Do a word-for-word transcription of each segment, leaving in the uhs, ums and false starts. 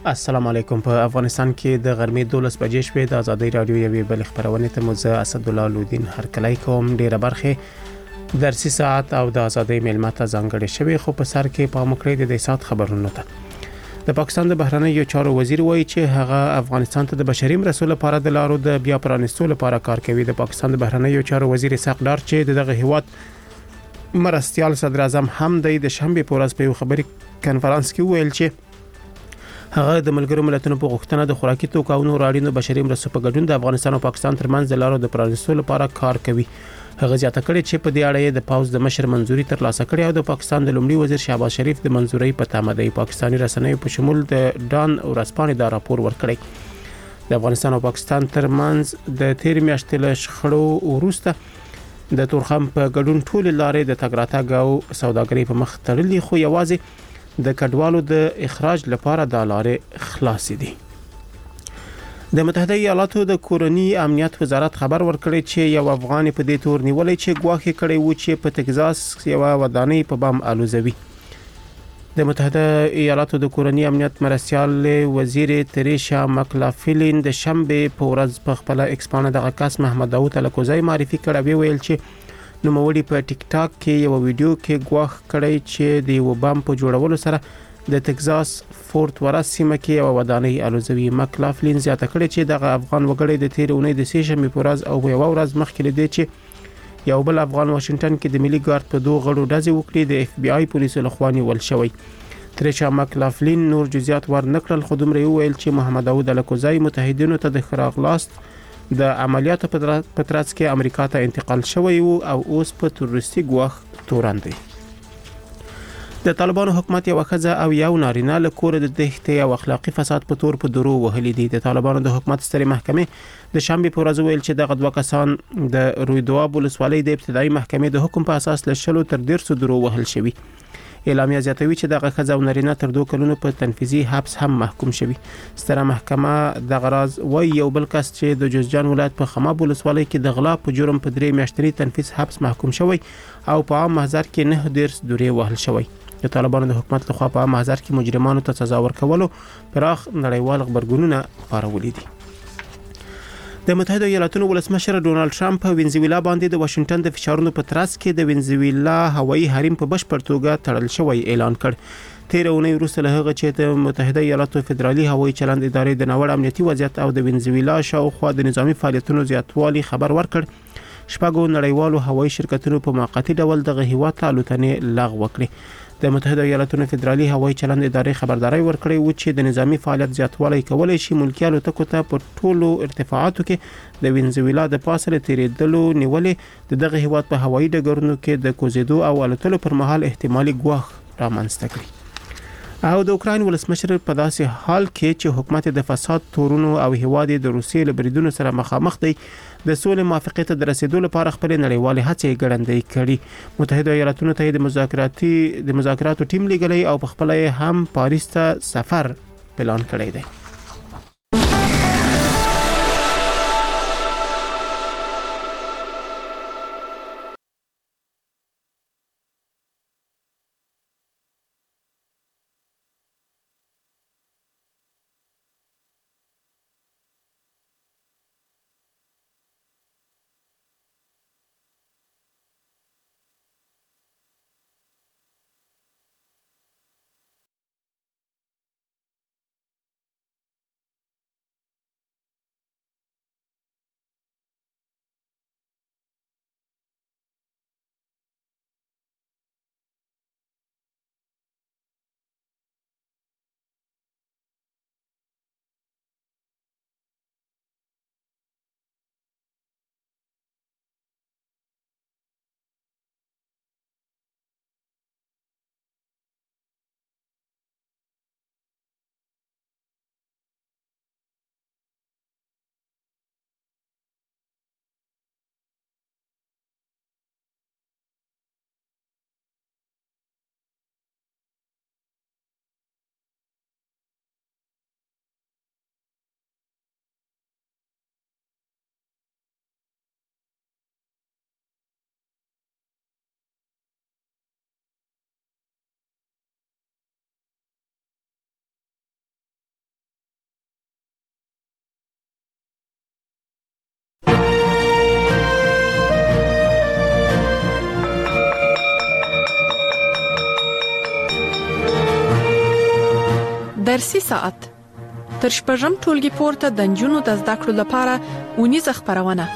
السلام علیکم. په افغانستان کې د غرمې دولس بجې شوې د ازادي رادیو یوې بل خبرونه ته مزه اسد الله لودین هرکلی کوم. ډیره برخه درسي ساعت او د ازادي ملمته ځانګړي شوی، خو په سر کې په مکرې د دې سات خبرونه ته د پاکستان د بهرنیو چارو وزیر وایي چې هغه افغانستان ته د بشري مرستو لپاره د لارو د بیا پرانستو لپاره کار کوي. د پاکستان د بهرنیو چارو وزیر اسحاق ډار چې دغه هیواد مرستيال صدر اعظم هم د شنبه په ورځ په یو خبري کانفرنس کې ویل چې هغه د ملګرو ملتونو په غوښتنه د خوراکي توکو او نور اړینو بشري مرستو په ګډون د افغانستان او پاکستان ترمنځ د لارو د پرانستو لپاره کار کوي. هغه زیاته کړې چې په دې اړه د پاوز د مشر منځوري ترلاسه کړې او د پاکستان د لومړي وزیر شهباز شریف د منځوري په تمه دی. پاکستاني رسنیو په شمول د ډان ورځپاڼې دا راپور ورکړی. د افغانستان او پاکستان ترمنځ د تیر میاشتې له شخړو وروسته د تورخم په ګډون ټول لارې د تګ راتګ او سوداګرۍ په مخ تړلې، خو یوازې د کډوالو د اخراج لپاره د لارې خلاصې دي. د متحده ایالاتو د کورنی امنیت وزارت خبر ورکړی چې یو افغان په دې تور نیولې چې ګواښ کړي و چې په تگزاس یو ودانۍ په بم الوزوي. د متحده ایالاتو د کورنی امنیت مرستيال وزیر تریشا مکلافلین د شنبه په ورځ په خپل ایکسپانه د کس محمد داوود الکوزای معرفي کړی، ویل چې نوموړي په ټیک ټاک کې یو ویډیو کې ګواښ کړی چې د یو بم په جوړولو سره د تگزاس فورت ورث سیمه کې یو ودانۍ الوزوي. مکلافلین زیاته کړی چې دغه افغان وګړي د تیر اونۍ د سې شنبه په ورځ او یو ورځ مخکې لدی چې یو بل افغان واشنگټن کې د ملي ګارد په دوه غړو ډزې وکړي د اف بی آی پولیسو لخوا نیول شوی. تریشا مکلافلین نور جزئیات ورنکړل، خو دومره ویل چې محمد داوود الکوزای متحدینو ته د خراغلاست د عملیاتو په ترڅ کې امریکا ته انتقال شوی او اوس په تروریستي ګواښ تورن دی. د طالبانو حکومت یو ښځه او یو نارینه له کور د تښتې او اخلاقی فساد په تور په درو وهلي دي. د طالبانو د حکومت سترې محکمې د شنبه په ورځ ویل چې دغه دوه کسان د رویدواب ولسوالۍ د ابتدایي محکمې د حکم په اساس له شلو تر ډیرسو درو وهل شوی. اعلامیه زیاتوي چې دغه ښځه او نارینه تر دوه کلونو په تنفیذي حبس هم محکوم شوی. ستره محکمه د غراز وای یو بل کس چې د جوزجان ولایت په خماب ولسوالۍ کې د غلا په جرم په درې میاشتني تنفیذ حبس محکوم شوی او په عام محضر کې نه ډیرس دورې وهل شوی. د طالبانو د حکومت لخوا په عام محضر کې مجرمانو ته سزا ورکولو پراخ نړیوال خبرګونونه پارولي دي. د متحده ایالاتونو ولسمشر ډونالد ټرمپ په وینزویلا باندې د واشنگټن د فشارونو په ترڅ کې د وینزویلا هوایي حریم په بشپړ توګه تړل شوی اعلان کړ. تیر اونۍ وروسته له هغه چې د متحده ایالاتو فدرالي هوایي چلند ادارې د ناوړه امنیتي وضعیت او د وینزویلا شاوخوا د نظامی فعالیتونو زیاتوالي خبر ورکړ، شپږو نړیوالو هوایي شرکتونو په موقتی ډول دغه هیواد ته الوتنې لغوه کړې. د متحده ایالاتونو فدرالي هوایي چلند ادارې خبرداري ورکړې و چې د نظامی فعالیت زیاتوالی کولای شي ملکي الوتکو ته په ټولو ارتفاعاتو کې د وینزویلا د فاصله تیریدلو نیولې د دغه هیواد په هوایي ډګرونو کې د کوزیدو او الوتلو پر مهال احتمالي ګواښ رامنځته کړي. او د اوکراین ولسمشر په داسې حال کې چې حکومت د فساد تورونو او هیواد د روسیې له بریدونو سره مخامخ دی، د سولې موافقې ته د رسیدو لپاره خپل نړیوال هڅې ګړندۍ کړي. متحده ایالاتونو ته د مذاکراتي د مذاکراتو ټیم لګلې او په خپل هم پاریس ته سفر پلان کړی دی. درسي ساعت تر شپږم ټولګي پورته د نجونو د زده کړو لپاره اونیزه خپرونه.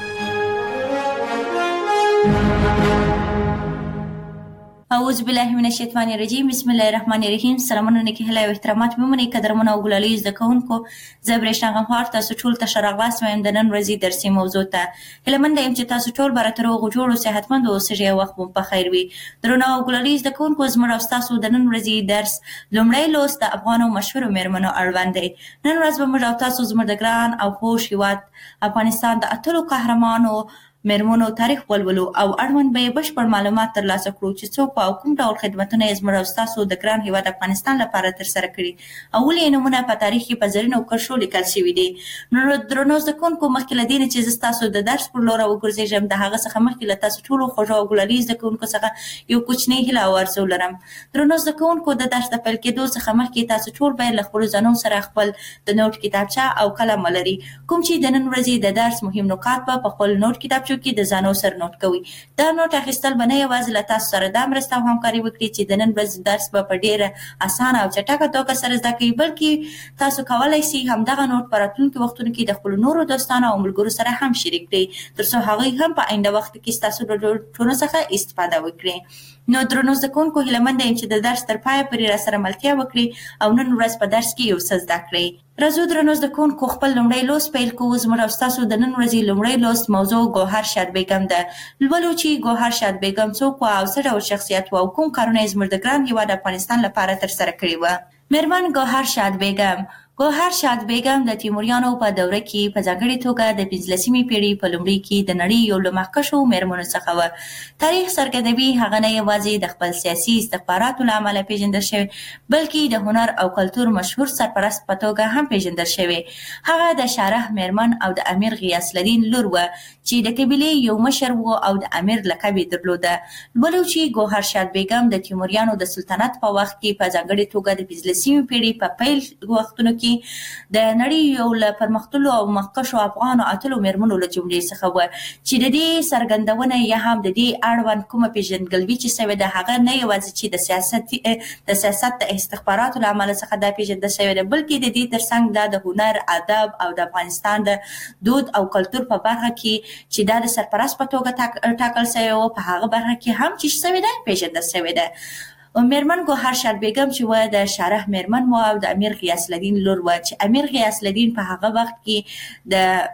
اعوذ بالله من الشیطان الرجیم. بسم الله الرحمن الرحیم. سلامونه نیکی هیله او احترامات ممنې قدرمنه او ګلالي زده کوونکو، زه برېښنا غمخوار تاسو ټول ته ښه راغلاست وایم د نن ورځې درسي موضوع ته. هیله منده یم چې تاسو ټول به راته روغ جوړ صحتمند اوسئ او وخت مو په خیر وي. درنو او ګلالي زده کوونکو، زموږ او ستاسو د نن ورځې درس لومړی لوست د افغانو مشهورو میرمنو اړوند دی. نن ورځ به موږ او تاسو زموږ د ګران او خوږ هېواد افغانستان د اتلو قهرمانو میرمنو تاریخ ولولو او اړوند به یې بشپړ معلومات ترلاسه کړو چې څوک او کوم ډول خدمتونه یې زموږ او ستاسو د ګران هېواد افغانستان لپاره ترسره کړي او ولې یې نومونه په تاریخ کې په زرینو کرښو لیکل شوي دي. نو درنو زده کوونکو، مخکې له دې نه چې زه ستاسو د درس پر لور وګرځېږم، د هغه څخه مخکې له تاسو ټولو خوږو او ګلالي زده کوونکو څخه یو کوچنی هیله او ارزو لرم. درنو زده کوونکو، د درس د پیل کېدو څخه مخکې تاسو ټول باید له خپلو ځانونو سره خپل د نوټ کتابچه او قلم ولري، کوم چې د نن ورځې د درس مهم نکات به په خپل نوټ کتابچو کې د ځانو سره نوٹ کوي. دا نوٹ اخیستل به نه یوازې له تاسو سره دا مرسته او همکاري وکړي چې د نن ورځې درس به په ډېره اسانه او چټکه توګه سره زده کوي، بلکې تاسو کولی شئ همدغه نوٹ په راتلونکي وختونو کې د خپلو نورو دوستانو او ملګرو سره هم شریک کړئ، تر څو هغوی هم په آینده وخت کې ستاسو له نوټونو څخه استفاده وکړي. نو درنو زده کوونکو، هیله منده یم چې د درس تر پایه پورې راسره ملتیا وکړي او نن ورځ په درس کې یو څه زده کړئ. راځو درنو زده کوونکو، خپل لومړی لوست پیل کوو. زموږ او ستاسو د نن ورځې لومړی لوست موضوع ګوهر شاد بیګم ده. لولو چې ګوهر شاد بیګم څوک وه او څه ډول شخصیت وه او کوم کارونه یې زموږ د ګران هېواد افغانستان لپاره ترسره کړي وه. میرمن ګوهر شاد بیګم. ګوهر شاد بیګم د تیموریانو په دوره کې په ځانګړې توګه د پنځلسمې پېړۍ په لومړي کې د نړۍ یو له مخکښو میرمنو څخه وه. تاریخ څرګندوي هغه نه یوازې د خپل سیاسي استخباراتو له امله پېژندل شوې، بلکې د هنر او کلتور مشهور سرپرست په توګه هم پېژندل شوې. هغه د شارح میرمن او د امیر غیاث الدین لور وه چې د قبیلې یو مشر و او د امیر لقب یې درلوده. لولو چې ګوهر شاد بیګم د تیموریانو د سلطنت په وخت کې په ځانګړې توګه د پنځلسمې پېړۍ په پیل وختونو کې د نړۍ یو له پرمختللو او مخکښو افغانو اتلو میرمنو له جملې څخه وه چې د دې څرګندونه یا هم د دې اړوند کومه پېژندګلوي چې سوې ده، هغه نه یوازې چې د سیاست د سیاست د استخباراتو له امله څخه دا پېژندل شوې ده، بلکې د دې ترڅنګ دا د هنر، ادب او د افغانستان د دود او کلتور په برخه کې چې دا د سرپرست په توګه ټاکل شوی و، په هغه برخه کې هم چې شوې ده پېژندل شوې ده. میرمن ګوهر شاد بیګم چې وه د شارح میرمن وه او د امیر غیاث الدین لور وه چې امیر غیاث الدین په هغه وخت کې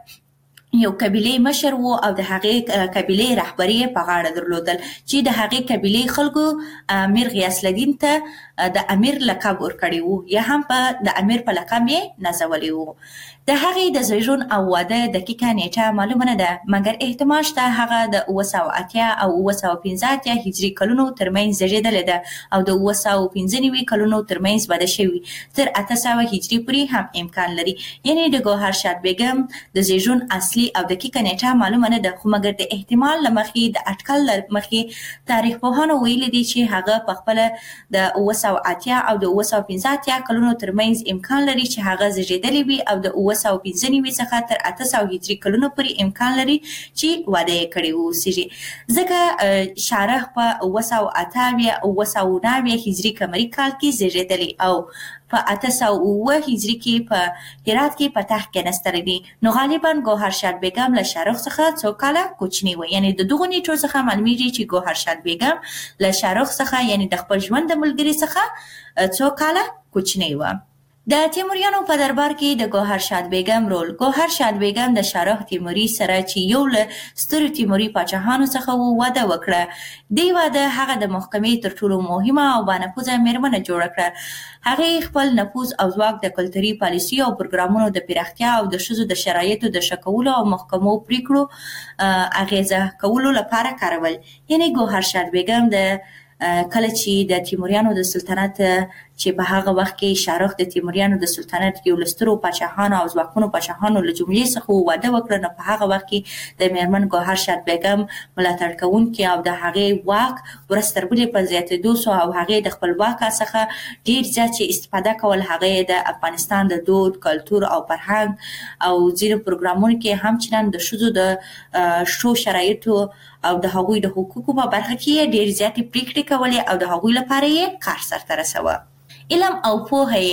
د یو قبیلې مشر و او د هغې قبیلې رهبري یې په غاړه درلودل چې د هغې قبیلې خلکو امیر غیاث الدین ته د امیر لقب ورکړی و یا هم په د امیر په لقب یې نازولی و. د هغې د زیږون او واده دقیقه نیټه معلومه نه ده، مګر احتمال شته هغه د اوه سوه اتیا او اوه سوه پنځه اتیا هجري کلونو ترمنځ زیږېدلې ده او د اوه سوه پنځه نوي کلونو ترمنځ واده شوي، تر اته سوه هجري پورې هم امکان لري. یعنې د ګوهر شاد بیګم د زیږون اصلي او دقیقه نیټه معلومه نه ده، خو مګر د احتمال له مخې د اټکل له مخې تاریخ پوهانو ویلي دي چې هغه پخپله د اوه سوه اتیا او د اوه سوه پنځه اتیا کلونو ترمنځ امکان لري چې هغه زیږېدلې وي او د اوه سوه پنځه نوي څخه تر اته سوه هجري کلونو پورې امکان لري چې واده یې کړی واوسېږي، ځکه شارح په اوه سوه اته اویا اوه سوه نهه اویا هجري قمري کال کې زیږېدلی او په اته سوه اوه هجري کې په هرات کې په تخت کېناستلی دي. نو غالبا ګوهر شاد بیګم له شارح څخه څو کاله کوچنی وه. یعنې د دغو نیټو څخه معلومیږي چې ګوهر شاد بیګم له شارح څخه یعنې د خپل ژوند د ملګري څخه څو کاله کوچنی وه. د تیموریانو په دربار کې د ګوهر شاد بیګم رول. ګوهر شاد بیګم د شارح تیموري سره چې یو له سترو تیموري پاچاهانو څخه و واده وکړه. دې واده هغه د محکمې تر ټولو مهمه او بانفوذه میرمنه جوړه کړه. هغې خپل نفوذ او ځواک د کلتوري پالیسي او پروګرامونو د پراختیا او د ښځو د شرایطو د ښه کولو او محکمو پریکړو اغیزه کولو لپاره کارول. یعنې ګوهر شاد بیګم د کله چې د تیموریانو د سلطنت چې په هغه وخت کې شارح د تیموریانو د سلطنت یو له سترو پاچاهانو او ځواکمنو پاچاهانو له جملې څخه واده وکړه، نو په هغه وخت کې د میرمن ګوهر شاد بیګم ملاتړ کوونکي او د هغې واک ورځ تر بلې په زیاتېدو سو او هغې د خپل واک څخه ډېر زیات چې استفاده کول، هغې د افغانستان د دود، کلتور او فرهنګ او ځینو پروګرامونو کې هم چندان د ښځو د ښو شرایطو او د هغوی د حقوقو په برخه کې ډېر زیاتې پریکړې کولې او د هغوی لپاره یې کار سرته رسوه. علم او پوهه یې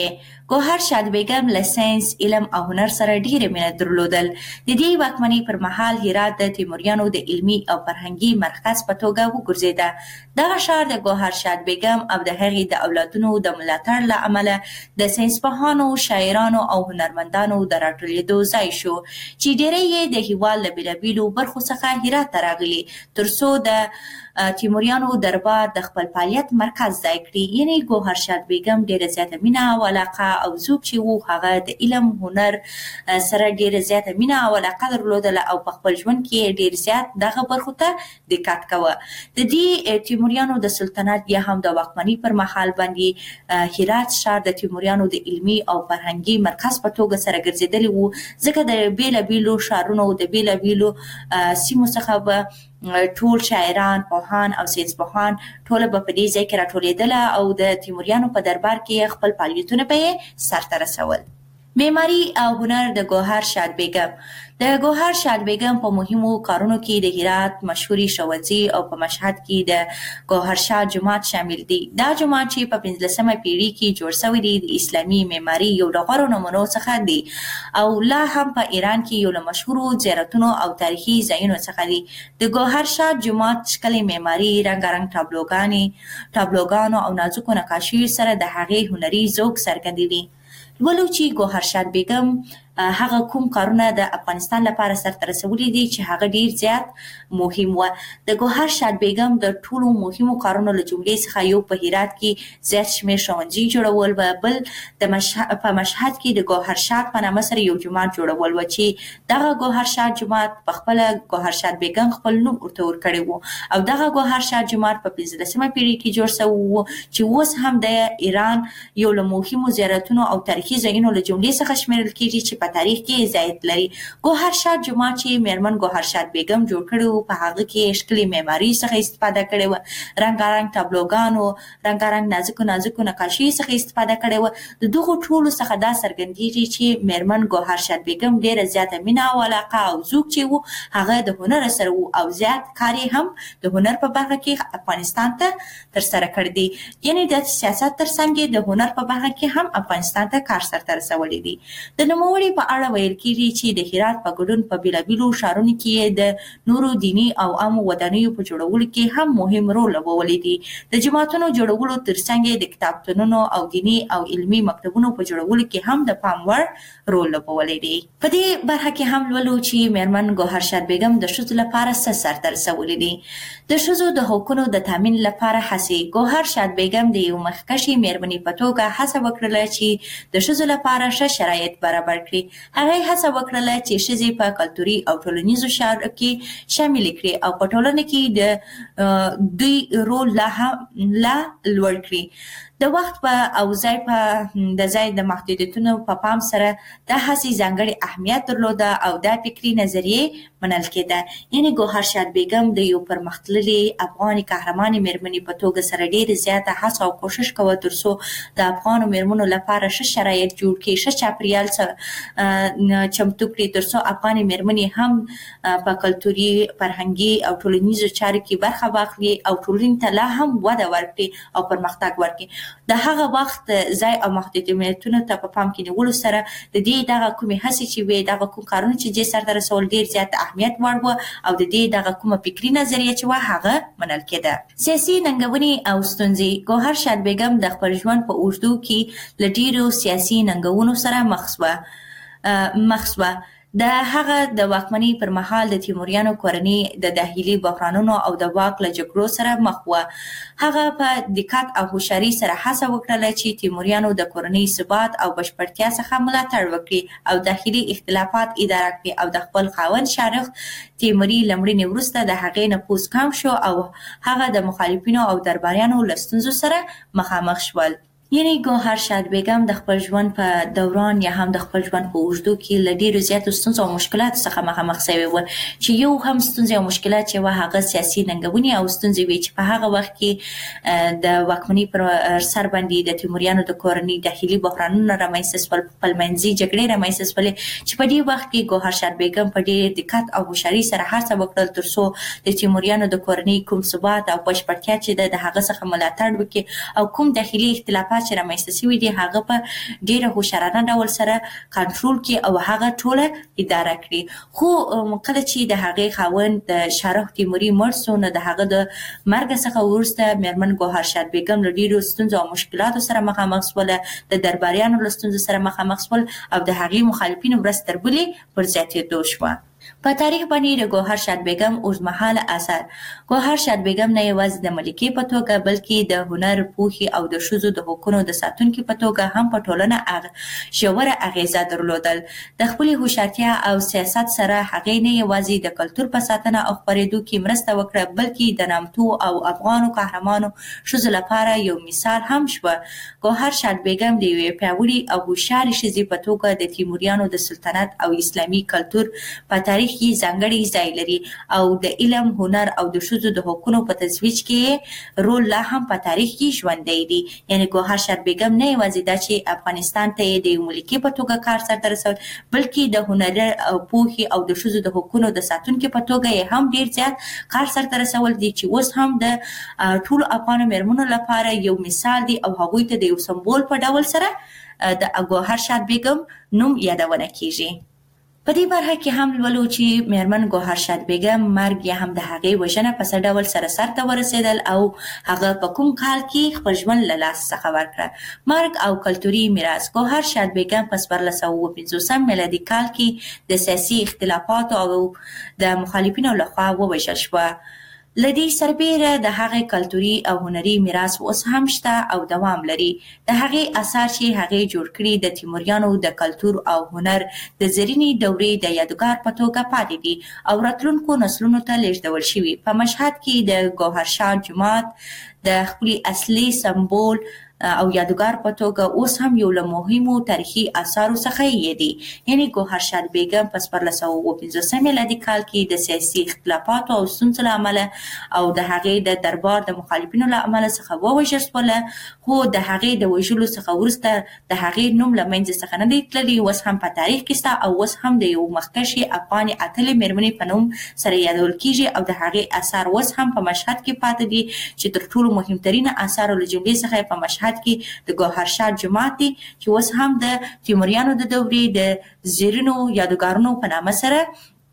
ګوهر شاد بیګم له ساینس، علم او هنر سره ډیره مینه درلودل. د دې واکمنۍ پر مهال هرات د تیموریانو د علمي او فرهنګي مرکز په توګه وګرځیده. دغه ښار د ګوهر شاد بیګم او د هغې د اولادونو د ملاتړ له امله د ساینسپوهانو، شاعرانو او هنرمندانو د راټولېدو ځای شو چې ډیری یې د هېواد له بېلابېلو برخو څخه هرات ته راغلي تر څو د تیموریانو دربار د خپل فعالیت مرکز ځای کړي. یعنی ګوهر شاد بیګم ډیره زیاته مینه او علاقه او څوک چې وو هغه د علم هنر سره ډیره زیاته مینه او علاقه درلودله او په خپل ژوند کې ډیر زیات دغه برخو ته دقت کوه. د دې تیموریانو د سلطنت یا هم د واکمنۍ پر مهال باندې هرات ښار د تیموریانو د علمي او فرهنګي مرکز په توګه سره ګرځېدلی وو، ځکه د بیلابیلو ښارونو د بیلابیلو سیمو څخه به ټول شاعران، پوهان او ساینسپوهان ټوله به په دې ځای کې راټولېدله او د تیموریانو په دربار کې خپل فعالیتونه به یې سرته رسول. معماري او هنر د ګوهر شاد بیګم. د ګوهر شاد بیګم په مهمو کارونو کې د هرات مشهوري ښوونځي او په مشهد کې د ګوهر شاه جومات شامل دي. دا جومات چې په پنځلسمه پیړۍ کې جوړ شوی دی د اسلامي معماري یو له غوره نمونو څخه دی او لا هم په ایران کې یو له مشهورو زیارتونو او تاریخي ځایونو څخه دی. د ګوهر شاه جومات ښکلې معماري، رنګارنګ تابلوګانې تابلوګانو او نازکو نقاشیو سره د هغې هنري ذوق څرګندوي. ولو چې ګوهر شاد بیګم هغه کوم کارونه د افغانستان لپاره سرته رسولي دي چې هغه ډیر زیات مهم و. د ګوهر شاد بیګم د ټولو مهمو کارونو له جملې څخه یو په هرات کې زیات شمېر ښوونځي جوړول و، بل د مشهد په مشهد کې د ګوهر شاد په نامه سره یو جومات جوړول و چې دغه ګوهر شاد جومات په خپله ګوهر شاد بیګم خپل نوم ورته ورکړی و او دغه ګوهر شاد جومات په پنځلسمه پیړۍ کې جوړ شوی و چې اوس هم د ایران یو له مهمو زیارتونو او تاریخي ځایونو له جملې څخه شمیرل کېږي چې په تاریخ کې ځایت لري. ګوهر شاد جومات چې میرمن ګوهر شاد بیګم جوړ کړی و په هغه کې ښکلې معماري څخه استفاده کړې وه، رنګارنګ تابلوګانو، رنګارنګ نازکو نازکو نقاشي څخه استفاده کړې وه. د دغو ټولو څخه دا څرګندېږي چې میرمن ګوهر شاد بیګم ډیره زیاته مینه او علاقه او ذوق چې و هغه د هنر سره و او زیات کار یې هم د هنر په برخه کې افغانستان ته ترسره کړی دی. یعنې د سیاست ترڅنګ د هنر په برخه کې هم افغانستان ته کار سرته رسولی دی. د نوموړي په اړه ویل کېږي چې د هرات په ګډون په بېلابېلو ښارونو کې د نورو دیني او عامو ودانیو په جوړولو کې هم مهم رول لوبولی دی. د جوماتونو جوړولو ترڅنګ د کتابتونونو او دیني او علمي مکتبونو په جوړولو کې هم د پام وړ رول لوبولی دی. په دې برخه کې هم لولو چې میرمن ګوهر شاد بیګم د ښځو لپاره څه سرته رسولی دی. د ښځو د حقونو د تامین لپاره هڅې. ګوهر شاد بیګم د یو مخکښې میرمنې په توګه هڅه وکړله چې د ښځو لپاره ښه شرایط برابر کړي. هغې هڅه وکړله چې ښځې په کلتوري او ټولنیزو چارو کې شاملې کړي او په ټولنه کې د دوی رول لا هم لا لوړ کړي. د وخت په او ځای په د ځای د محدودیتونو په پام سره دا هڅې ځانګړې اهمیت درلوده او دا فکري نظریې منل کېده. یعنې ګوهر شاد بیګم د یو پرمختللې افغاني قهرمانې میرمنې په توګه سره ډېرې زیاته هڅه او کوشش کوه تر څو د افغانو میرمنو لپاره ښه شرایط جوړ کړي، ښه چاپریال چمتو کړي تر څو افغانې میرمنې هم په کلتوري، فرهنګي او ټولنیزو چارو کې برخه واخلي او ټولنې ته لا هم وده ورکړي او پرمختګ ورکړي. د هغه وخت ځای او محدودیتونو ته په پام کې نیولو سره د دې دغه کومې هڅې چې وې، دغه کوم کارونه چې دې سرته رسول ډېر زیات اهمیت وړ وه او د دې دغه کومه فکري نظریه چې وه هغه منل کېده. سیاسي ننګونې او ستونزې. ګوهر شاد بیګم د خپل ژوند په اوږدو کې له ډېرو سیاسي ننګونو سره مخ شوه مخ شوه د هغه د واکمنۍ پر مهال د تیموریانو کورنۍ د داخلي بحرانونو او د واک له جګړو سره مخ وه. هغه په دقت او هوښیارۍ سره هڅه وکړله چې تیموریانو د کورنۍ ثبات او بشپړتیا څخه ملاتړ وکړي او داخلي اختلافات اداره کړي او د خپل خاوند شارخ تیموري له مړینې وروسته د هغې نفوذ کم شو او هغه د مخالفینو او درباریانو له ستونزو سره مخامخ شول. یعنې ګوهر شاد بیګم د خپل ژوند په دوران یا هم د خپل ژوند په اوږدو کې له ډېرو زیاتو ستونزو او مشکلاتو څخه مخامخ شوې وه چې یو هم ستونزې او مشکلات چې وه هغه سیاسي ننګونې او ستونزې وې چې په هغه وخت کې د واکمنۍ پر سر باندې د تیموریانو د کورنۍ داخلي بحرانونه رامنځته شول، خپلمنځي جګړې رامنځته شولې چې په دې وخت کې ګوهر شاد بیګم په ډېر دقت او هوښیارۍ سره هڅه وکړل تر څو د تیموریانو د کورنۍ کوم ثبات او بشپړتیا چې ده د هغه څخه ملاتړ وکړي او کوم داخلي اختلافات چې رامنځته شوي دي هغه په ډیره هوښیارانه ډول سره کنټرول کړي او هغه ټوله اداره کړي. خو کله چې د هغې خاوند د شاهرخ تیموري مړ سو نو د هغه د مرګ څخه وروسته میرمن ګوهرشاد بیګم له ډیرو ستونزو او مشکلاتو سره مخامخ شوله، د درباریانو له ستونزو سره مخامخ شول او د هغې مخالفینو ورځ تر بلې پر زیاتېدو شوه. په تاریخ باندې د ګوهرشاد بیګم اوږدمهاله اثر. ګوهرشاد بیګم نه یوازې د ملکې په توګه بلکې د هنر، پوهې او د ښځو د حقونو د ساتونکي په توګه هم په ټولنه ژوره اغیزه درلودل. د خپلې هوښیارتیا او سیاست سره هغې نه یوازې د کلتور په ساتنه او خپرېدو کې مرسته وکړه بلکې د نامتو او افغانو قهرمانو ښځو لپاره یو مثال هم شوه. ګوهرشاد بیګم د یوې پیاوړې او هوښیارې ښځې په توګه د تیموریانو د سلطنت او اسلامي کلتور په تاریخ کې ځانګړی ځای لري او د علم، هنر او د ښځو د حقونو په ترویج کې رول لا هم په تاریخ کې ژوندی دی. یعنې ګوهرشاد بیګم نه یوازې دا چې افغانستان ته یې د یو ملکې په توګه کار سرته رسول بلکې د هنر او پوهې او د ښځو د حقونو د ساتونکي په توګه یې هم ډیر زیات کار سرته رسول دي چې اوس هم د ټولو افغانو میرمنو لپاره یو مثال دی او هغوی ته د یو سمبول په ډول سره د ګوهرشاد بیګم نوم یادونه کیږي. په دې برخه کې هم لولو چې میرمن ګوهرشاد بیګم مرګ یې هم د هغې وژنه په څه ډول سره سرته ورسېدل او هغه په کوم کال کې خپل ژوند له لاسه څخه ورکړه. مرګ او کلتوري میراث. ګوهرشاد بیګم په څوارلس سوه اووه پنځوسم میلادي کال کې د سیاسي اختلافاتو او د مخالفینو لخوا ووژل شوه. له دې سربیره د هغې کلتوري او هنري میراث اوس هم شته او دوام لري. د هغې اثار چې هغې جوړ کړي د تیموریانو د کلتور او هنر د زرینې دورې د یادګار په توګه پاتې دي او راتلونکو نسلونو ته لیږدول شوي. په مشهد کې د ګوهرشاد جومات د خپلې اصلي سمبول او یادګار په توګه اوس هم یو له مهمو تاریخي اثارو څخه یې دي. یعنې ګوهرشاد بیګم په څوارلس سوه اووه پنځوسم میلادي کال کې د سیاسي اختلافاتو او ستونزو له امله او د هغې د دربار د مخالفینو له امله څخه ووژل شوله، خو د هغې د وژلو څخه وروسته د هغې نوم له منځه څخه نه دی تللی. اوس هم په تاریخ کې شته او اوس هم د یو مخکښې افغانې اتلې میرمنې په نوم سره یادول کیږي او د هغې اثار اوس هم په مشهد کې پاتې دي چې تر ټولو مهمترینه اثارو له جملې څخه په مشهد کې د ګوهرشاد جومات دی چې اوس هم د تیموریانو د دورې د زیرینو یادګارونو په نامه سره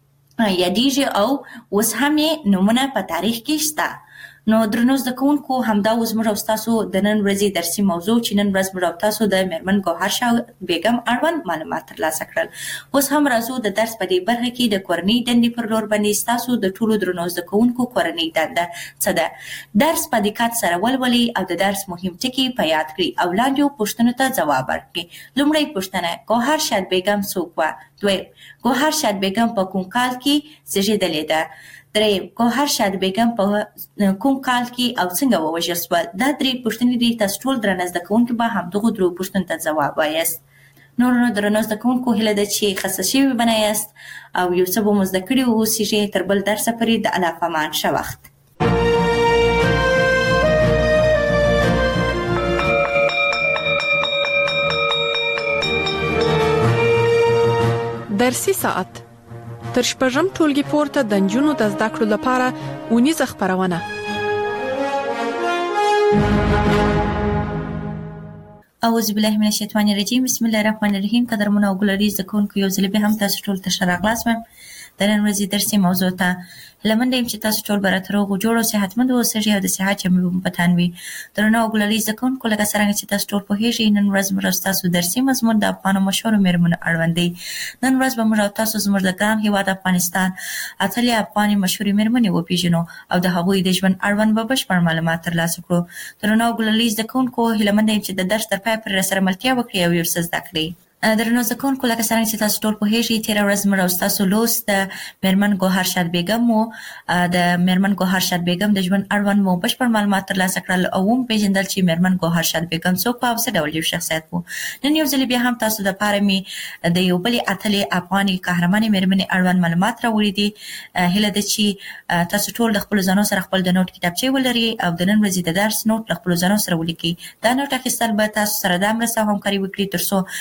یادیږي او اوس هم یې نومونه په تاریخ کې شته. نو درنو زده کوونکو همدا اوس موږ او ستاسو د نن ورځې درسي موضوع چې نن ورځ موږ او تاسو د میرمن ګوهرشاد بیګم اړوند معلومات ترلاسه کړل. اوس هم راځو د درس په دې برخه کې د کورنۍ دندې پر لور باندې ستاسو د ټولو درنو زده کوونکو کورنۍ دنده څه ده. درس په دقت سره ولولئ او د درس مهم ټکي په یاد کړئ او لاندې پوښتنو ته ځواب ورکړئ. لومړی پوښتنه: ګوهرشاد بیګم څوک وه؟ دویم: ګوهرشاد بیګم په کوم کال کې زیږېدلې ده؟ دریم: ګوهرشاد بیګم په کوم کال کې او څنګه ووژل شوه؟ دا درې پوښتنې دي. تاسو ټول درنه زده کوونکي به همدغو درو پوښتنو ته ځواب وایاست. نور نو درنو زده کوونکو هیله ده چې خسته شوي به نه یاست او یو څه به مو زده کړي واوسیږئ. تر بل درسه پورې د الله په امان. ښه وخت. درسي ساعت تر شپږم ټولګي پورته د نجونو د زده کړو لپاره اونیزه خپرونه. اعوذ بالله من الشیطان الرجیم. بسم الله الرحمن الرحیم. قدرمن او ګلري زده کوونکو یو ځل به هم تاسو ټول ته ښه راغلاست. د نن ورځې درسي موضوع ته لمنډه يم چې تاسو ټول به راته روغ جوړ او صحتمند اوسئ او د صحت چمې په تان وي. درنو او ګلري زده کوونکو لکه څرنګه چې تاسو ټول پوهیږئ نن ورځ موږ تاسو درسي مضمون د افغانو مشهور میرمنو اړوند دی. نن ورځ به موږ تاسو زموږ د ګران هیواد افغانستان اتلې افغاني مشهور میرمنې وپیژنو او د هغوی د ژوند اړوند به بشپړ معلومات ترلاسه کړو. درنو او ګلري زده کوونکو لمنډه يم چې د درس تر پای پورې سره ملتیا وکړئ او یو څه زده کړئ. درنو زده کوونکو لکه څرنګه چې تاسو ټول پوهیږئ تېره ورځ موږ او ستاسو لوست د میرمن ګوهرشاد بیګم و. د میرمن ګوهرشاد بیګم د ژوند اړوند مو بشپړ معلومات ترلاسه کړل او وپېژندل چې میرمن ګوهرشاد بیګم څوک او څه ډول یو شخصیت و. نن یو ځل بیا هم تاسو دپاره مې د یو بلې اتلې افغاني قهرمانې میرمنې اړوند معلومات راوړي دي. هیله ده چې تاسو ټول د خپلو ځانو سره خپل د نوټ کتابچې ولرئ او د نن ورځې د درس نوټ له خپلو ځانو سره ولیکئ. دا نوټ اخیستل به تاسو سره دا مرسته او همکاري وکړي تر څو نن ورځې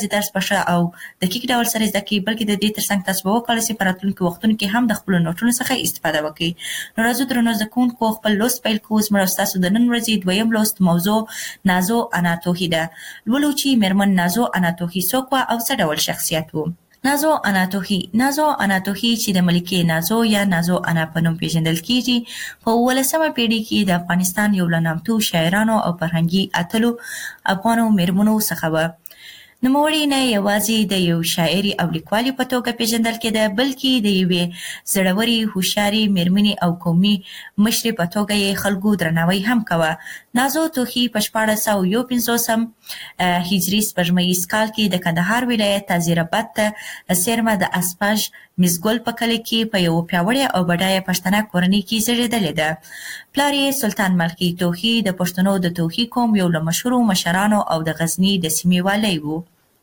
یوازې درس په ښه او دقیق ډول سره زده کړئ بلکې د دې ترڅنګ تاسو به وکولای شئ په راتلونکي وختونو کې هم د خپلو نوټونو څخه استفاده وکړئ. نو راځو درنو زده کوونکو خپل لوست پیل کوو. زموږ او ستاسو د نن ورځې دویم لوست موضوع نازو انا توهی ده. لولو چې میرمن نازو انا توهی څوک وه او څه ډول شخصیت و. نازو انا توهی نازو انا توهی چې د ملکې نازو یا نازو انا په نوم پیژندل کیږي په اوولسمه پیړۍ کې د افغانستان یو له نامتو شاعرانو او فرهنګي اتلو افغانو میرمنو څخه وه. نوموړې نه یوازې د یو شاعري او لیکوالې په توګه پیژندل کېده بلکې د یوې زړورې هوښیارې میرمنې او قومي مشرې په توګه یې خلکو درناوی هم کوه. نازو توهی په شپاړس سوه یو پنځوسم هجري سپوږمیز کال کې د کندهار ولایت تازیراباد ته څیرمه د اسپاژ مزګل په کلي کې په یو پیاوړې او بډایه پښتنه کورنۍ کې زیږېدلې ده. پلار یې سلطان ملخي توهی د پښتنو د توهی قوم یو له مشهورو مشرانو او د غزني د سیمې والی و.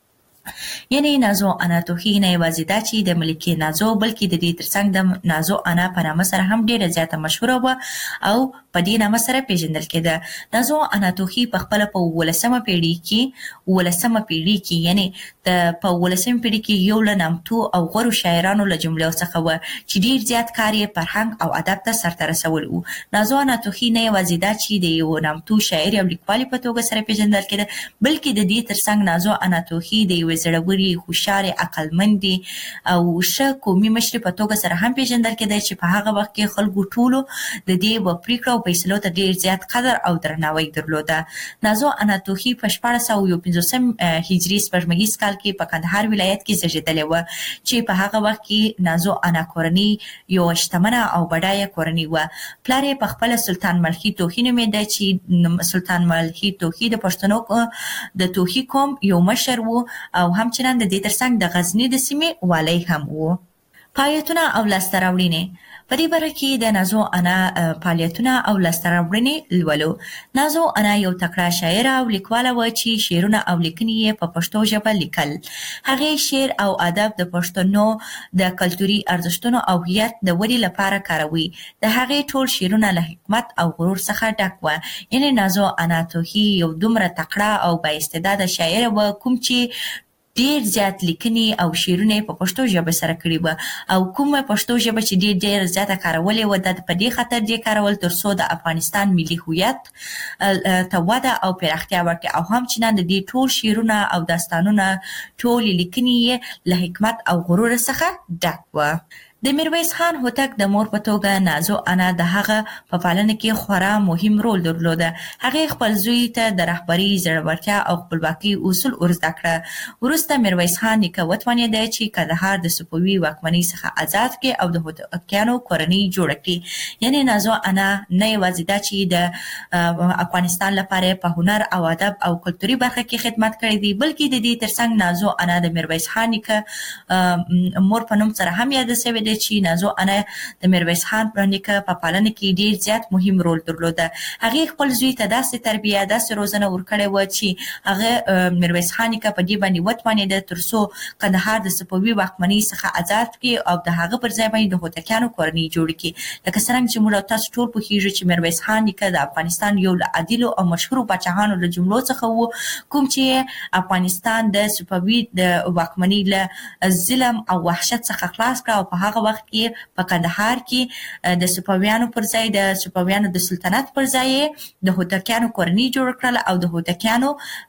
یعنی نازو انا توهی نه یوازې دا چې د ملکې نازو بلکې د دې ترڅنګ د نازو انا په نامه سره هم ډیره زیاته مشهوره وه او په دې نامه سره پیژندل کېده. نازو انا توهی په خپله په اوولسمه پیړۍ کې اوولسمه پیړۍ کې یعنی د په اوولسمه پیړۍ کې یو له نامتو او غوره شاعرانو له جملو څخه وه چې ډیر زیات کار یې فرهنګ او ادب ته سرته رسول و. نازو انا توهی نه یوازې دا چې د یو نامتو شاعر او لیکوالې په توګه سره پیژندل کېده بلکې د دې ترڅنګ نازو انا توهی د یو زړورې هوښیارې عقلمندې او ښه قومي مشرې په توګه سره هم پیژندل کېده چې په هغه وخت کې خلکو ټولو د دې و پریکړو او فیصلو ته ډیر زیات قدر او درناوی درلوده. نازو انا توهی په شپاړس سوه یو پنځوسم هجري سپوږمیز کال کې په کندهار ولایت کې زیږېدلې وه چې په هغه وخت کې نازو انا کورنۍ یو شتمنه او بډایه کورنۍ وه. پلار یې په خپله سلطان ملخي توهی نومېده چې سلطان ملخي توهی د پښتنو د توهی قوم یو مشر و او همچنان د دې ترڅنګ د غزني د سیمې والی هم و. فعالیتونه او لاسته راوړنې په دې باره کې د نازو انا فعالیتونه او لاسته راوړنې لولو. نازو انا یو تکړه شاعره او لیکواله وه چې شعرونه او لیکنې یې په پښتو ژبه لیکل. هغې شعر او ادب د پښتنو د کلتوري ارزښتونو او هویت د ودې لپاره کاروي. د هغې ټول شعرونه له حکمت او غرور څخه ډک وه. یعنې نازو انا توهی یو دومره تکړه او با استعداده شاعره وه کوم چې ډیر زیات لیکنې او شعرونه په پښتو ژبه سره کړي وه او کومه پښتو ژبه چې ډیر ډیر زیاته کارولې وه د په دې خاطر دې کارول تر څو د افغانستان ملي هویت ته وده او پراختیا ورکړي او همچنان د دې ټول شعرونه او داستانونه ټولې لیکنې یې له حکمت او غرور څخه ډک وه. د میرویس خان هوتک د مور په توګه نازو انا د هغه په پالنه کې خورا مهم رول درلوده. هغې خپل زوی ته د رهبرۍ زړورتیا او خپلواکۍ اصول ور زده کړه. وروسته میرویس خان نیکه وتوانېده چې کندهار د صفوي واکمنۍ څخه آزاد کړي او د هوتکیانو کورنۍ جوړه کړي. یعنې نازو انا نه یوازې دا چې د افغانستان لپاره په هنر او ادب او کلتوري برخه کې خدمت کړی دی بلکې د دې ترڅنګ نازو انا د میرویس خان نیکه مور په نوم سره هم یاده شوې چې نازو انا د میرویس خان پر نیکه په پالنه کې ډیر زیات مهم رول درلوده. هغې خپل زوی ته داسې تربیه داسې روزنه ورکړې وه چې هغه میرویس خان نیکه په دې باندې وتوانېده تر څو کندهار د صفوي واکمنۍ څخه آزاد کړي او د هغه پر ځای باندې د هوتکیانو کورنۍ جوړه کړي. لکه څرنګه چې موږ تاسو ټول پوهیږو چې میرویس خان نیکه د افغانستان یو له عادلو او مشهورو پاچاهانو له جملو څخه و کوم چې افغانستان د صفوي د واکمنۍ له ظلم او وحشت څخه خلاص کړ او په هغه وخت کې په کندهار کې د صفویانو پر ځای د صفویانو د سلطنت پر ځای د هوتکیانو کورنۍ جوړ کړل او د هوتکیانو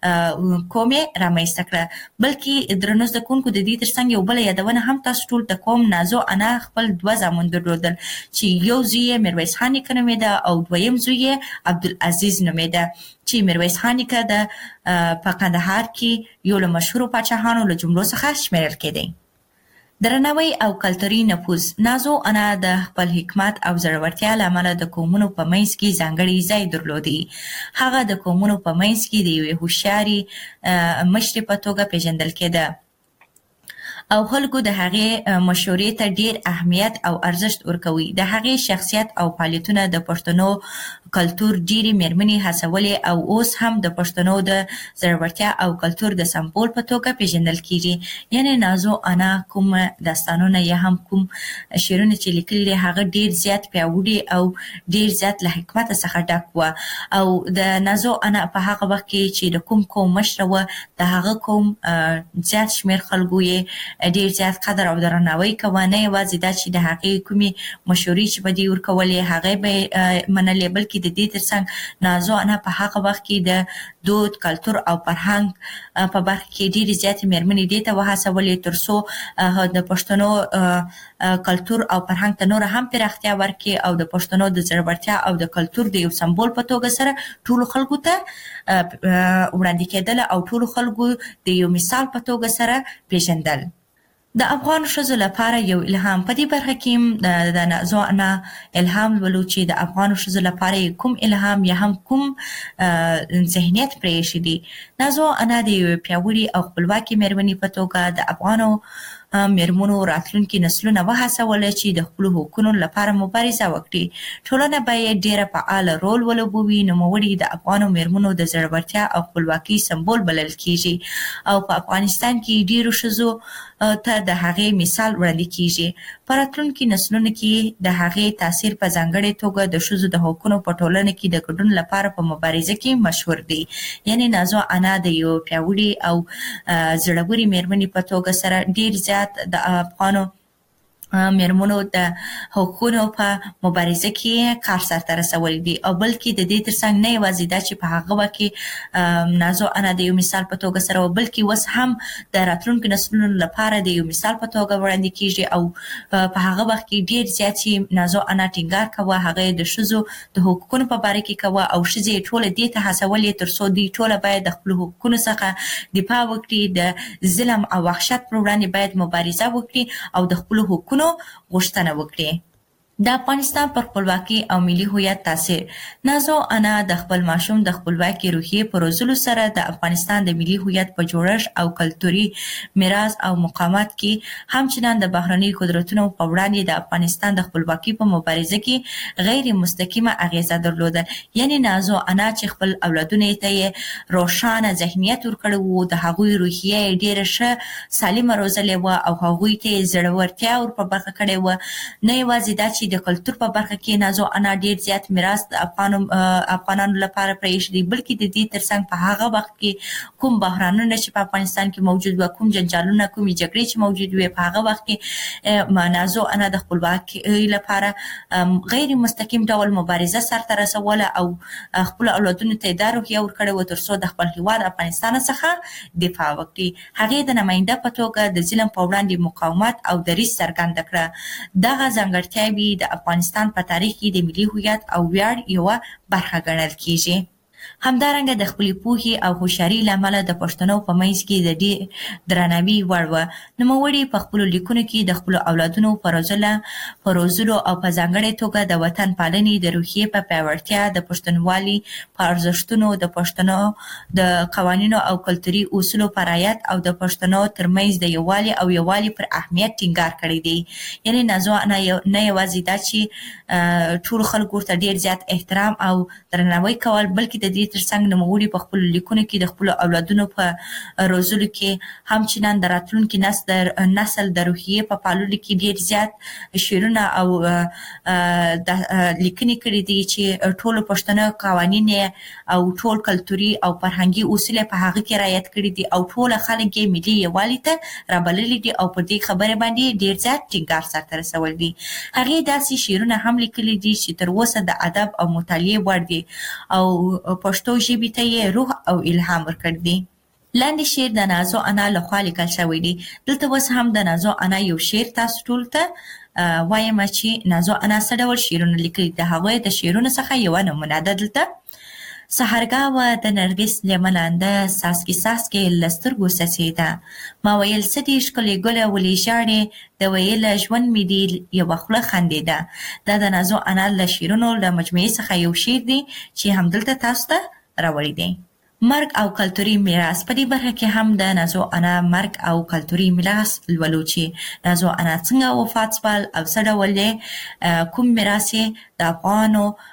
قوم یې رامنځته کړه. بلکې درنو زده کوونکو د دې ترڅنګ یو بله یادونه هم تاسو ټول ته کوم. نازو انا خپل دوه زامن درلودل چې یو زوی یې میرویس خان نیکه نومېده او دویم زوی یې عبدالعزیز نومېده چې میرویس خان نیکه د په کندهار کې یو له مشهورو پاچاهانو له جملو څخه شمیرل کېدی. درناوی او کلتوري نفوذ. نازو انا د خپل حکمت او زړورتیا له امله د قومونو په منځ کې ځانګړی ځای درلودی. هغه د قومونو په منځ کې د یوې هوښیارې مشرې په توګه پیژندل کېده او خلکو د هغې مشورې ته ډیر اهمیت او ارزښت ورکوي. د هغې شخصیت او فعالیتونه د پښتنو کلتور ډېرې مېرمنې هڅولې او اوس هم د پښتنو د زړورتیا او کلتور د سمبول په توګه پیژندل کیږي. یعنی نازو انا کوم داستانونه یا هم کوم شعرونه چې لیکلي دي هغه ډېر زیات پیاوړي او ډېر زیات له حکمت څخه ډک و او د نازو انا په هغه وخت کې چې د کوم قوم مشره و د هغه قوم زیات شمېر خلکو یې ډېر زیات قدر او درناوی کوه، نه یوازې دا چې د هغې کومې مشورې چې به دې ورکولې هغې به یې منلې، بلکې د دې ترڅنګ نازو انا په هغه وخت کې د دود کلتور او فرهنګ په برخه کې ډېرې زیاتې مېرمنې دې ته وهڅولې تر څو د پښتنو کلتور او فرهنګ ته نور هم پراختیا ورکړي او د پښتنو د زړورتیا او د کلتور د یو سمبول په توګه سره ټولو خلکو ته وړاندې کېدل او ټولو خلکو د یو مثال په توګه سره پیژندل. د افغان ښځو لپاره یو الهام په دې برخه کې د نازو انا الهام لولو چې د افغان ښځو لپاره کوم الهام یا هم کوم ذهنیت پرېښی دی. نازو انا د یو پیاوړي او خپلواکې مېرمنې په توګه د افغانو مېرمنو راتلونکي نسلونه وهڅول چې د خپلو حقونو لپاره مبارزه وکړي. ټولنه باید ډېره فعاله رول ولوبوي. نوموړي د افغانو مېرمنو د زړورتیا او خپلواکۍ سمبول بلل کیږي او په افغانستان کې ډېرو ښځو ته د هغې مثال وړاندې کیږي. په راتلونکي نسلونو کې د هغې تاثیر په ځانګړې توګه د ښځو د حقونو په ټولنه کې د ګډون لپاره په مبارزه کې مشهور دی. یعنی نازو انا د یو پیاوړي او زړورې مېرمنې په توګه سره ډېر زیات د افغانو مېرمنو د حقونو په مبارزه کې کار سرته رسولی دی او بلکې د دې ترڅنګ نه یوازې دا چې په هغه وخت کې نازو انا د یو مثال په توګه سره بلکې اوس هم د راتلونکو نسلونو لپاره د یو مثال په توګه وړاندې کیږي او په هغه وخت کې ډېر زیات چې نازو انا ټینګار کوه هغه د ښځو د حقوقو په باره کې کوه او ښځې ټوله دې ته هڅولې تر څو دوی ټوله باید د خپلو حقوقو څخه دفاع وکړي، د ظلم او وحشت پر وړاندې باید مبارزه وکړي او د خپلو حقوقو غوښتنه وکړي. د افغانستان پر خپلواکۍ او ملي هویت تاثیر. نازو انا د خپل ماشوم د خپلواکۍ روحیې په روزلو سره د افغانستان د ملي هویت په جوړښت او کلتوري میراث او مقاومت کې همچنان د بهرنیو قدرتونو په وړاندې د افغانستان د خپلواکۍ په مبارزه کې غیر مستقیمه اغیزه درلوده. یعنی نازو انا چې خپل اولادونو ته یې روښانه ذهنیت ورکړی و، د هغوی روحیه یې ډېره ښه سالمه روزلې وه او هغوی ته یې زړورتیا ور په برخه کړې وه. نه یوازې دا چې د کلتور په برخه کې نازو انا ډېر زیات میراث د افغانو افغانانو لپاره پرېښی دی، بلکې د دې ترڅنګ په هغه وخت کې کوم بحرانونه چې په افغانستان کې موجود وه، کوم جنجالونه، کومې جګړې چې موجود وې، په هغه وخت کې نازو انا د خپلواکۍ لپاره غیر مستقیم ډول مبارزه سرته رسوله او خپلو اولادونو ته یې دا روحیه ورکړې وه تر څو د خپل هېواد افغانستان څخه دفاع وکړي. هغې د نماینده په توګه د ظلم په وړاندې مقاومت او دریځ څرګنده کړه. دغه ځانګړتیاوې د افغانستان په تاریخ کې د ملي هویت او ویاړ یوه برخه ګڼل کیږي. همدارنګه د خپلې پوهې او هوښیارۍ له امله د پښتنو په منځ کې د ډېر درناوي وړ وه. نوموړي په خپلو لیکنو کې د خپلو اولادونو په روزلو په روزلو او په ځانګړې توګه د وطن پالنې د روحیې په پیاوړتیا، د پښتونولي په ارزښتونو، د پښتنو د قوانینو او کلتوري اصولو په رعایت او د پښتنو ترمنځ د یووالي او یووالي پر اهمیت ټینګار کړی دی. یعنې نازو انا نه یوازې دا چې ټولو خلکو ورته ډېر زیات احترام او درناوی کول، بلکې د دې ترڅنګ نوموړي په خپلو لیکنو کې د خپلو اولادونو په روزلو کې همچنان د راتلونکي نسل د روحیې په پاللو کې ډېر زیات شعرونه او لیکنې کړي دي چې ټولو پښتنو قوانین او ټول کلتوري او فرهنګي اصول په هغه کې رعایت کړي دي او ټول خلک یې ملي یووالي ته رابللي دي او په دې خبرې باندې ډېر زیات ټینګار سرته رسولی دی. هغې داسې شعرونه هم لیکلي دي چې تر اوسه د ادب او مطالعې وړ دي او پښتو ژبې ته یې روح او الهام ورکړی دی. لاندې شعر د نازو انا لخوا لیکل شوی دی. دلته اوس هم د نازو انا یو شعر تاسو ټولو ته وایم چې نازو انا څه ډول شعرونه لیکلي. د هغوی د شعرونو څخه یوه نمونه ده دلته. سحرګاوه د نرګس لیملانده ساسکي ساسکي له سترګو څڅېده، ما ویل څه دې ښکلې ګله ولې ژاړې، د ویله ژوند مې دې یوه خوله خندېده. دا د نازو انا له شعرونو له مجموعې څخه یو شعر دی چې همدلته تاسو ته راوړی دی. مرګ او کلتوري میراث. په دې برخه کې هم د نازو انا مرګ او کلتوري میراث لولو چې نازو انا څنګه وفات شول او څه ډول کوم میراث د افغانو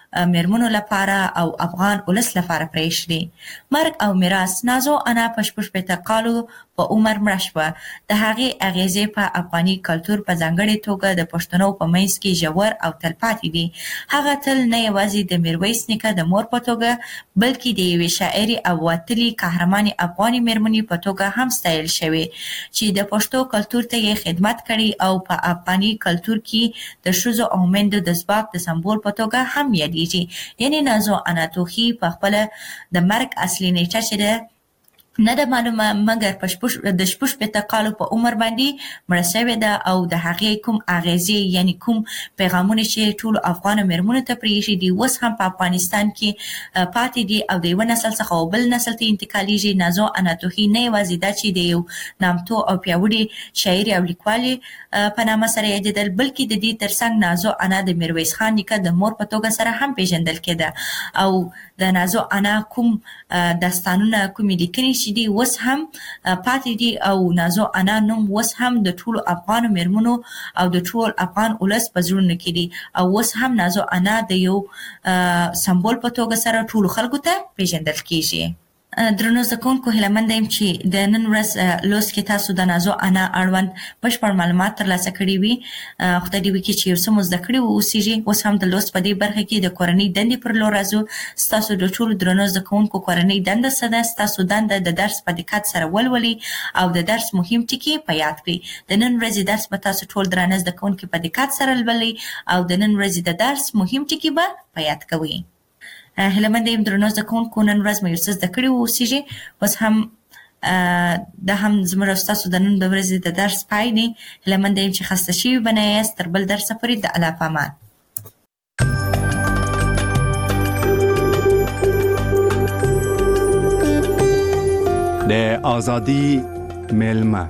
میرمنو لپاره او افغان ولس لپاره پریښدي. مرګ او میراث نازو انا په شپږ شپېته کالو په عمر مړه شوه. د هغې اغیزې په افغاني کلتور په ځانګړې توګه د پښتنو په منځ کې ژور او تلپاتې دي. هغه تل نه یوازې د میرویس نیکه د مور په توګه بلکې د یوې شاعرې او وتلې قهرمانې افغاني میرمنې په توګه هم ستایل شوې چې د پښتو کلتور ته یې خدمت کړی او په افغاني کلتور کې د ښځو او میندو د ځواک د سمبول په توګه هم یادېږي. یعنې نازو انا توخي په خپله د مرګ اصلي نیټه چې ده نه ده معلومه، مګر په د شپږ شپېته کالو په عمر باندې مړه شوې ده او د هغې کوم اغیزې یعنې کوم پیغامونه چې ټولو افغانو میرمنو ته پرېښي دي اوس هم په افغانستان کې پاتې دي او د یوه نسل څخه او بل نسل ته انتقالیږي. نازو انا توخي نه یوازې دا چې د یو نامتو او پیاوړي شاعرې او لیکوالې په نامه سره یادېدل، بلکې د دې ترڅنګ نازو انا د میرویس خان نیکه د مور په توګه سره هم پیژندل کېده او د نازو انا کوم داستانونه کومې لیکنې چې دي اوس هم پاتې دي او نازو انا نوم اوس هم د ټولو افغانو میرمنو او د ټول افغان ولس په زړونو کې دي او اوس هم نازو انا د یو سمبول په توګه سره ټولو خلکو ته پیژندل کېږي. درنو زده کوونکو، هیله مند یم چې د نن ورځ لوست کې تاسو د نازو انا اړوند بشپړ معلومات ترلاسه کړي وي. خدای دې وکړي چې یو څه مو زده کړي واوسیږي. اوس هم د لوست په دې برخه کې د کورنۍ دندې پر لور راځو. ستاسو د ټولو درنو زده کوونکو کورنۍ دنده څه ده؟ ستاسو دنده د درس په دقت سره ولولئ او د درس مهم ټکي په یاد کړئ. د نن ورځې درس به تاسو ټول درانه زده کوونکي په دقت سره لولئ او د نن ورځې د درس مهم ټکي به په یاد کوئ. هیله مند یم درنو زده کوونکو نن ورځ مو یو څه زده کړي واوسیږي. اوس هم دا هم زموږ او ستاسو د نن د ورځې د درس پای دی. هیله مند یم چې خسته شوي به نه یاست. تر بل درسه پورې د الله په امان. د آزادی میلمه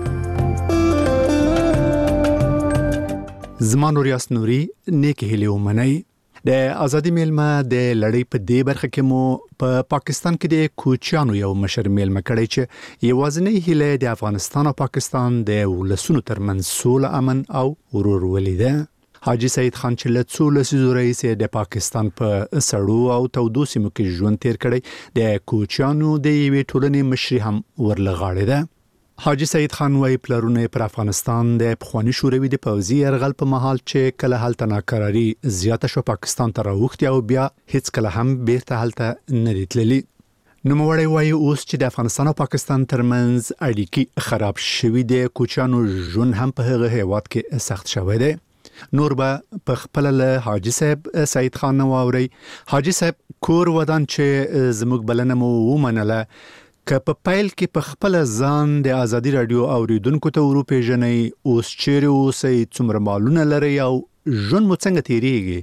زما نوریاس نوري نیک هیلې ومنئ. د آزادی میلمه د لړۍ په دې برخه کې مو په پا پاکستان کې د کوچیانو یو مشر میلمه کړی چې یوازینۍ هیله د افغانستان او پاکستان د ولسونو ترمنځ سوله، امن او ورورولي ده. حاجی سید خان چې له څو لسیزو راهیسې د پاکستان په سړو او تودو سیمو کې ژوند تیر کړی، د کوچیانو د یوې ټولنې مشري هم ورلغاړې ده. حاجی سید خان وایي پلرونه پر افغانستان د پخواني شوروي د پوځي یرغل په مهال چې کله هلته ناکراري زیاته شو پاکستان ته راوښتي او بیا هیڅ کله هم بیرته هلته نه دي تللي. نوموړی وایي اوس چې د افغانستان او پاکستان ترمنځ اړیکې خراب شوي دي، کوچیانو ژوند هم په هغه هیواد کې سخت شوی دی. نور به په خپل له حاجی صاحب سید خان نو اوري. حاجی صاحب، کور ودان چې زموږ بلنه مو ومنله، که په پایل کې په خپل ځان د ازادي رادیو اوریدونکو ته وروپېژنئ، اوس چیرې اوسئ، څومره مالونه لرئ او ژوند مو څنګه تیریږي؟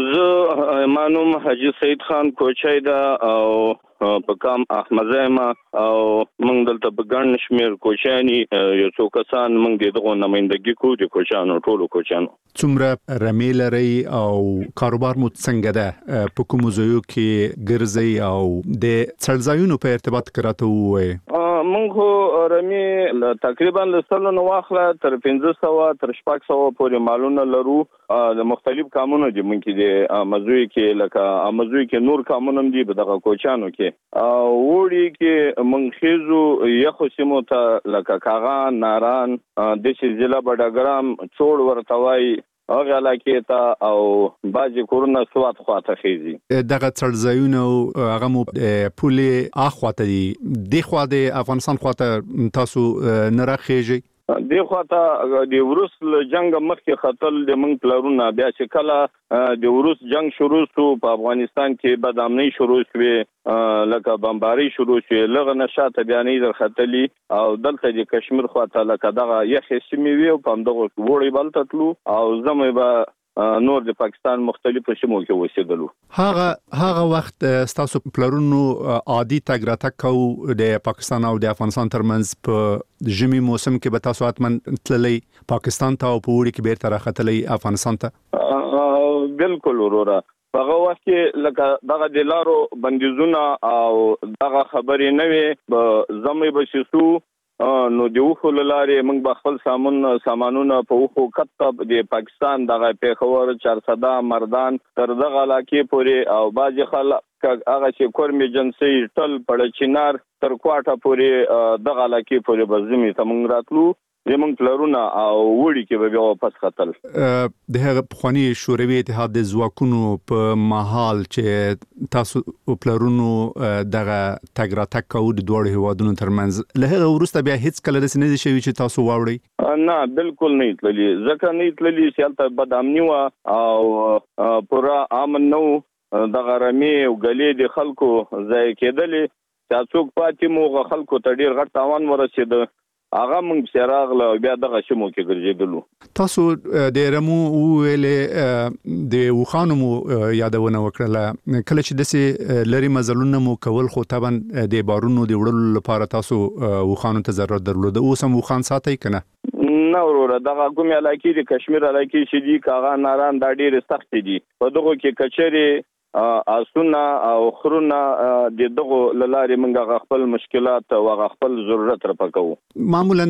زه مانوم حاجی سید خان کوچی ده او په کام احمدزی ما او موږ دلته په ګڼ شمېر کوچیان یو څو کسان موږ د دغو نمایندګي کوو د کوچیانو ټولو کوچیانو. څومره رمې لرئ او کاروبار مو څنګه ده؟ په کومو ځایو کې ګرځئ او د څړځایونو په ارتباط کې راته ووایئ. موږ خو رمې تقریبا له سلو نه واخله تر پنځه سوه تر شپږ سوه پورې مالونه لرو. د مختلف کامونه دي موږ کې د امزوی کې، لکه امزوی کې نور کامونه هم دي په دغه کوچیانو کې. وړي کې موږ خیزو یخو سیمو ته لکه کاغان، ناران، دشي ضلع بډاګرام، چوړ ورته وایي، هغه علاقې ته او بعضې کورونه سوات خواته خیزي. دغه څړځایونه هغه مو پولې اخواته دي، دې خوا د افغانستان خواته تاسو نه راخیږئ؟ دې خواته د وروس له جنګ مخکې خطل د موږ پلرونه، بیا چې کله د وروس جنګ شروع شو په افغانستان کې بدامنۍ شروع شوې، لکه بمباري شروع شوې، لغه نه شاته بیا نه در ختلي او دلته د کشمیر خواته لکه دغه یخې سیمې وي او په همدغه وړی بلته تلو او زموږ به نور د پاکستان مختلفو سیمو کې اوسېدلو. هغه هغه وخت ستاسو پلرونو عادي تګ راتګ کوو د پاکستان او د افغانستان ترمنځ په ژمي موسم کې به تاسو حتما تللی پاکستان ته او په اوړي کې بیرته راختلی افغانستان ته؟ بالکل وروره. په هغه وخت کې لکه دغه د لارو بندیزونه او دغه خبرې نه وې، زموږ به شیسو نو د وخو لارې موږ به خپل سامان سامانونه په وخو کتب د پاکستان دغه پیښور چارسده مردان تر دغه علاقې پورې او باج خلک هغه چې کورم ایجنسی ټل پړ چینار تر کوټه پورې دغه علاقې پورې بزمي تمنګ راتلو زمونږ پلرونه او وړي کې به بیا واپس خطل د هغه پخوانی شوروي اتحاد د ځواکونو په محل چې تاسو پلرونو دغه تګ را تګ کوو د دوه هیوادونو ترمنځ له هغه وروسته بیا هیڅ کله رسې نه شوی چې تاسو واوړئ نه بالکل نه تللی ځکه نه تللی چې هلته بد امني و او پورا امن نو دغه رمي او غلې د خلکو ځای کېدلې چې څوک پاتې مو خلکو ته ډیر غټ تاوان ورسېد هغه موږ سراغله بیا دغه شمو کې ګرځېدلو. تاسو د رمو ویلې د وخانو مو یادونه وکړه کله چې دسه لری مزلونه مو کول خو طبعا د بارونو د وړلو لپاره تاسو وخانو ته ضرورت درلود اوس هم وخان ساتي کنه نه وروره دغه کوم علاقې د کشمیر علاقې چې دي کاغه ناران دا ډېر سخت دي په دغه کې کچري اسونه او خرونه د دغه لارې موږ خپل مشکلات او خپل ضرورت رپکو. معمولا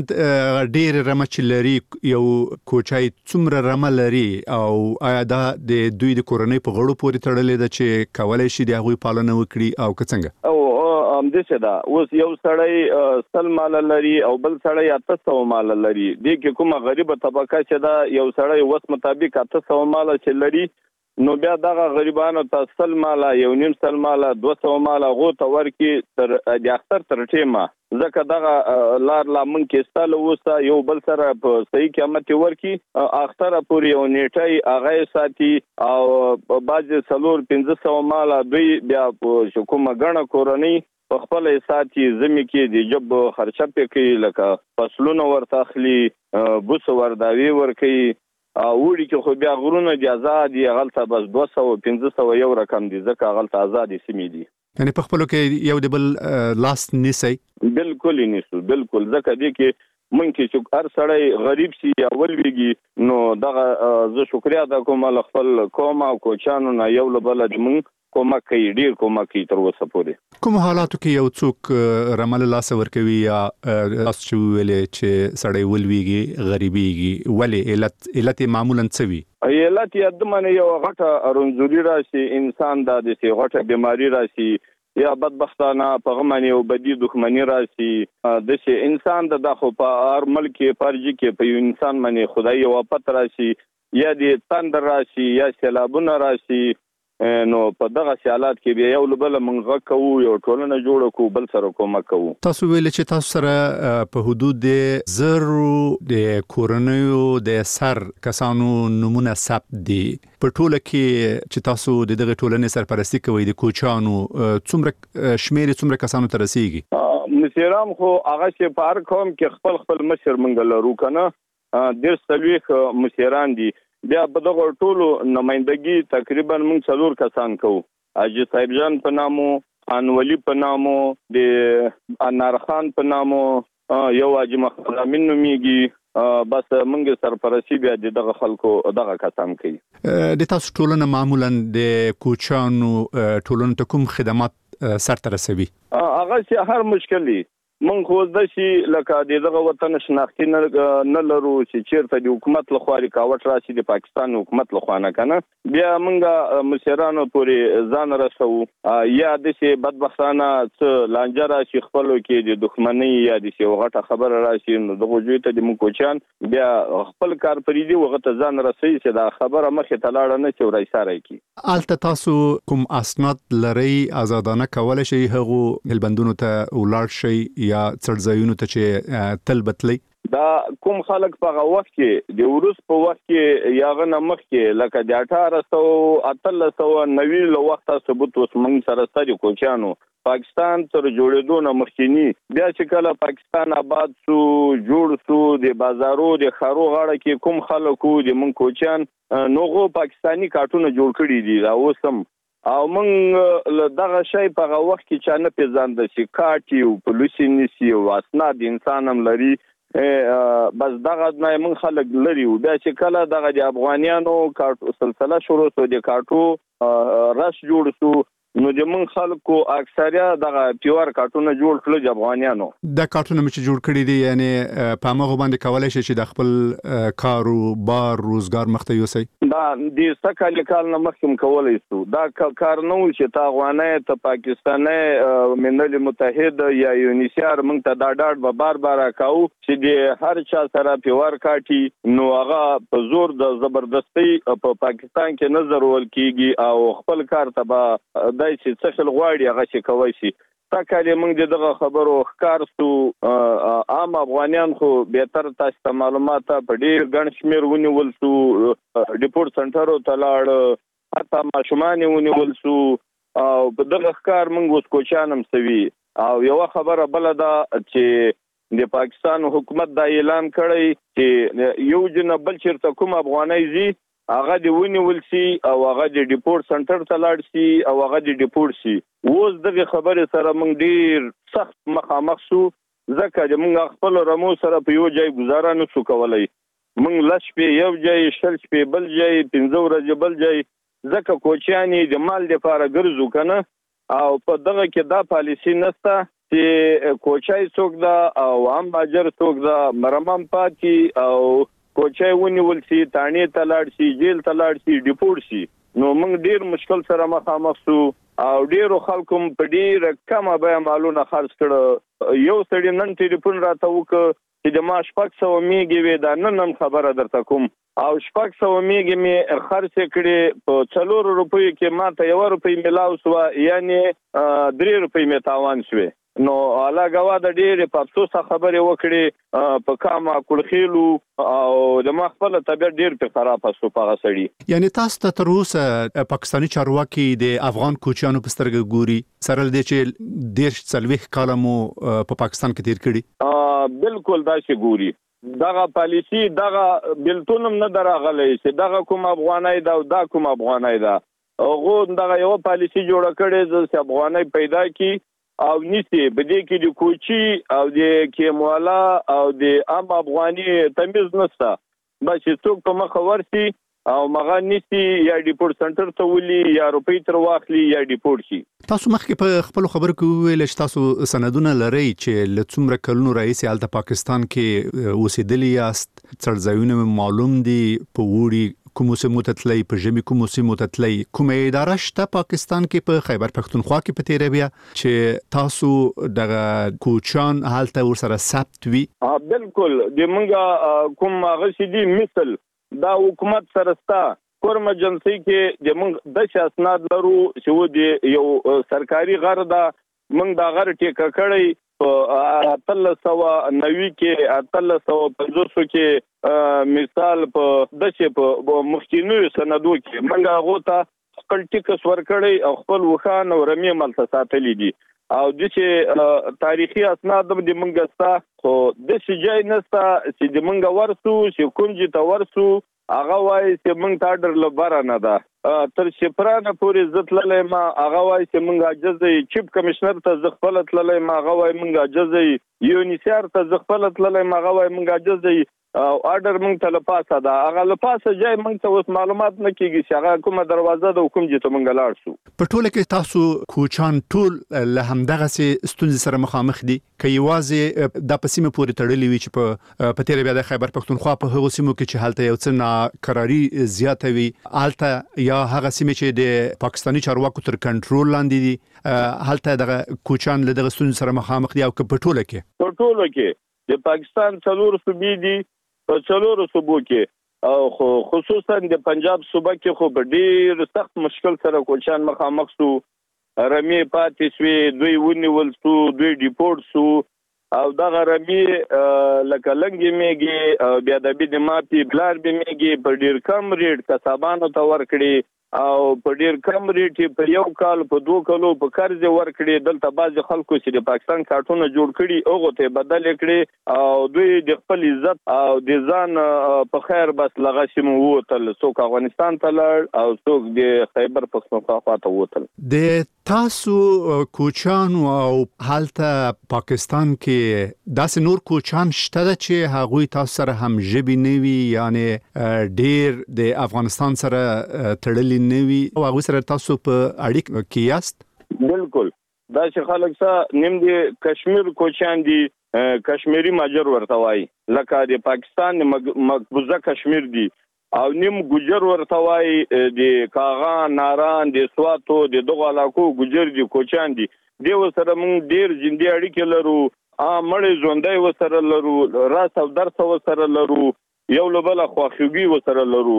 ډېر رمچ لري یو کوچای څومره رمل لري او آیا دا د دوی د کورنۍ په غړو پورې تړلې ده چې کولای شي د هغوی پالنه وکړي او څنګه؟ او ام دې څه دا اوس یو سړی سل مال لري او بل سړی اته سو مال لري د کې کومه غریبه طبقه چې دا یو سړی وس مطابق اته سو مال چې لري نو بیا دغه غریبانو ته سل مالا یو نیم سل مالا دوه سوه مالا غو ته ورکی تر د اختر تر ټیمه ځکه دغه لار لا مونږ کې ستاله وسه یو بل سره په صحیح قیمت ورکی اختر پورې یو نیټي هغه ساتي او باج سلور پنځه سوه مالا دوی بیا په کومه غنه کورنۍ په خپل ساتي زمي کې د جب خرچه پکې لکه فصلونه ورته اخلي بوس ورداوي ورکی او وړي کې خو بیا غرونه دي آزاد دي غلطه بس دوه سوه پنځه سوه یو رقم دي ځکه غلطه آزاد سیمې دي یعنی په خپل کې یو د بل لاس نسی بالکل نسو بالکل ځکه دي کې مونږ کې چې هر سړی غریب سي یا ولويږي نو دغه زه شکریا د کوم خپل قوم او کوچانو نه یو بل د مونږ کومک کوي ډیر کومک کوي تر اوسه پورې کوم حالاتو کې یو څوک رمل لاس ورکوي یا تاسو چې ویلې چې سړی ولويږي غریبيږي ولی علت علت معمولا څه وي علت یې د منه یو غټه رنځوري راشي انسان د دې غټه بیماری راشي یا بدبختانه په غمنه او بدی دښمنی راشي د شي انسان د دغه په هر ملک پرجي کې په انسان باندې خدای یو پت راشي یا د تندر راشي یا سیلابونه راشي نو په دغه حالات کې بیا یو بل منغه کوو یو ټولنه جوړ کوو بل سره کومک کوو. تاسو ویل چې تاسو سره په حدود د زرو د کورنیو د سر کسانو نمونه ثبت دي په ټوله کې چې تاسو د دغه ټولنې سرپرستی کوي د کوچانو څومره شمیر څومره کسانو ته رسیږي؟ مسیرام خو هغه چې په هر قوم کې خپل خپل مشر منګل لرو کنه ډیر سلويخ مسیران دي بیا په دغه ټولو نمائندګي تقریبا موږ څلور کسان کوو اجي صاحب جان په نامو انولي په نامو د انار خان په نامو یو اجي مخامن نوميږي بس موږ سرپرستی بیا دغه خلکو دغه کسان کوي. د تاسو ټولنه معمولا د کوچانو ټولنه ته کوم خدمات سره رسوي؟ هغه چې هر مشکلي من خو د شي لکه دغه وطن شناختی نه لرو چې چیرته د حکومت له خوا رکاوټ راشي د پاکستان حکومت له خوا نه کنه بیا موږ مشرانو پورې ځان رسو یا د شي بدبختانه څه لانجه راشي خپلو کې د دښمنۍ یا د شي غټه خبره راشي نو دغه جوړ ته د موکوچان بیا خپل کار پرې دی وغه ته ځان رسي چې دا خبره مخه تلاړه نه چې ورای سره کی الته تاسو کوم اسناد لري آزادانه کول شي هغه هلبندونو ته ولاړ شي یا څړځایونو ته چې تل بتلی دا کوم خلک په وخت کې د ورس په وخت کې یاغه نمخ کې لکه د اټھارہ سو اتلس سو نوي لو وخت ثبوت اوس موږ سره ستاسو کوچانو پاکستان تر جوړېدو نه مخکینی بیا چې کله پاکستان آباد سو جوړ سو د بازارو د خارو غاړه کې کوم خلکو د مونږ کوچان نوغو پاکستانی کارتونه جوړ کړي دي دا اوسم او موږ دغه شی په وخت کې چانه پیژاند شي کاټي او پولیسي نسی او اسناد انسان هم لري بس دغه نه موږ خلک لري او بیا چې کله دغه د افغانانو کارت سلسله شروع شو د کارتو رش جوړ شو نو د من خلکو اکثریت دغه پیور کارتونه جوړ کړل د افغانانو د کارتونه مچ جوړ کړی دي یعنی په هغه باندې کولای شي چې د خپل کاروبار روزګار مخته یوسي دا د سکه کال نه مخکم کولای شو دا کار نه و چې تا افغانای ته پاکستاني ملل متحد یا یونیسیار موږ ته دا ډاډ به بار بار کاو چې د هر چا سره پیور کاټي نو هغه په زور د زبردستی په پاکستان کې نظر ول کیږي او خپل کار ته به دای چې څه خل غواړي هغه چې کوي شي تا کله موږ دغه خبرو ښکار سو عام افغانان خو به تر تاسو معلومات په ډیر ګڼ شمیر ونیول سو ډیپورت سنټر ته لاړ حتی ماشومان ونیول سو او په دغه ښکار موږ اوس کوچانم سوي او یو خبره بل ده چې د پاکستان حکومت دا اعلان کړی چې یو جن بل چیرته کوم افغانای زی هغه دی ونیول سي او هغه دی ډیپورت سنټر ته لاړ سي او هغه دی ډیپورت سي اوس دغه خبره سره موږ ډیر سخت مخامخ شو ځکه چې موږ خپل رمو سره په یو ځای گزاره نه شو کولای موږ لښ په یو ځای شل په بل ځای پنځه ورځې بل ځای ځکه کوچیانی د مال لپاره ګرځو کنه او په دغه کې دا پالیسی نشته چې کوچای څوک دا او عام باجر څوک دا مرمم پاتې او کوچای ونیول سي تانی ته لاړ سي جیل ته لاړ سي ډیپورت سي نو موږ ډیر مشکل سره مخامخ شو او ډیرو خلکو په ډیر کمه به مالونه خرڅ کړ یو سړی نن ټلیفون راته وکړ چې د ما شپږ سوه میږي وې دا نن نن خبره درته کوم او شپږ سوه میږي مې خرڅ کړې په څلور روپۍ کې ما ته یو روپۍ ملاو سو یعنی درې روپۍ مې تاوان شوې نو الله غوا د ډېر په افسوس خبره وکړي په کاما کلخیلو او د مخبل طبيعت ډېر په خراب شو په غسړي یعنی تاسو ته تر اوسه پاکستاني چارواکي د افغان کوچانو په سترګه ګوري سره د چې ډېر څلويخ کالمو په پاکستان کې تیر کړي بالکل دا شي ګوري دغه پالیسی دغه بلتونم نه دراغلی چې دغه کوم افغانای دا دا کوم افغانای دا هغه دغه یو پالیسی جوړ کړي چې افغانای پیدا کی او نيسي بده کې د کوچي او د کیموالا او د عام افغاني تمیز نشته بس څوک په مخ ورسي او مغه نيسي یا ډیپورت سنټر ته ولي یا روپی تر واخلي یا ډیپورت شي تاسو مخکې په خپل خبرو کې ویل چې تاسو سندونه لري چې لڅومره کلونو رئیس الته پاکستان کې اوسېدلی یاست څرځایونه معلوم دي په وړي کوم سیمو ته تللی په ژمي کوم سیمو ته تللی کومه اداره شته پاکستان کې په خیبر پختونخوا کې په تیره بیا چې تاسو دغه کوچان حالت ورسره ثبت وي بالکل د منګه کوم غشدي مثل دا حکومت سره ستا کورم ایجنسی کې د منګ د اسناد لرو چې د یو سرکاري غرض منګ دا غر ټیکه کړی په اتل سوا نوي کې اتل سوا پنځوسو کې مثال په دشه په مخکینو سندو کې منګه غوته خپل ټیکس ورکړی او خپل وخان او رمي ملته ساتلی دي او د چې تاریخي اسناد د منګستا خو د سجای نستا چې د منګ ورسو چې کونجي ته ورسو هغه وای چې منګ تا ډر لبره نه ده تر شپرانه پورې زتللې ما هغه وای چې منګ اجازه چیف کمشنر ته زغفل تللې ما هغه وای منګ اجازه یونیسیار ته زغفل تللې ما هغه وای منګ اجازه او آرډر مونږ ته لپاسه دا هغه لپاسه ځای مونږ ته اوس معلومات نه کیږي چې هغه کومه دروازه د حکومت ته مونږ لاړ شو په ټوله کې تاسو کوچان ټول له همدغه ستونزې سره مخامخ دي که یوازې د پسیمه پورې تړلې وي چې په په تیره بیا د خیبر پختونخوا په هغو سیمو کې چې حالت یو څه ناقراری زیاته وي الته یا هغه سیمه چې د پاکستاني چارواکو تر کنټرول لاندې دي حالت دغه کوچان له دغه ستونزې سره مخامخ دي او که په ټوله کې په ټوله کې د پاکستان څلور صوبې دي په څلورو صوبو کې او خصوصا د پنجاب صوبه کې خو په ډیر سخت مشکل سره کوچان مخامخ شو رمي پاتې شوی دوی ونیول شو دوی ډیپورت شو او دغه رمي لکه لنګي میږي بیا د بي د ماپي بلار به میږي په ډیر کم ریټ کسبانو ته ورکړي او په ډیر کم ریټ په یو کال په دوه کالو په قرض ورکړي دلته بعض خلکو چې د پاکستان کارتونه جوړ کړي هغه ته بدل کړي او دوی د خپل عزت او د ځان په خیر بس لغه شمو وتل څوک افغانستان ته لړ او څوک د خیبر پختونخوا ته وتل د تاسو کوچان او حالت پاکستان کې داسې نور کوچان شته چې هغوی تاسو سره هم ژبې نوي یعنی ډیر د افغانستان سره تړلي نوي او هغه سره تاسو په اړیکه کې یاست بالکل دا چې خلک څه نیم دي کشمیر کوچیان دي کشمیری ماجر ورته وایي لکه د پاکستان مقبوضه کشمیر دي او نیم ګجر ورته وایي د کاغان ناران د سواتو د دغه علاقو ګجر دي کوچیان دي دی وسره موږ ډیر جندي اړیکې لرو ا مړې ژوندۍ وسره لرو راس او درس وسره لرو یو لبل خواخوږي وسره لرو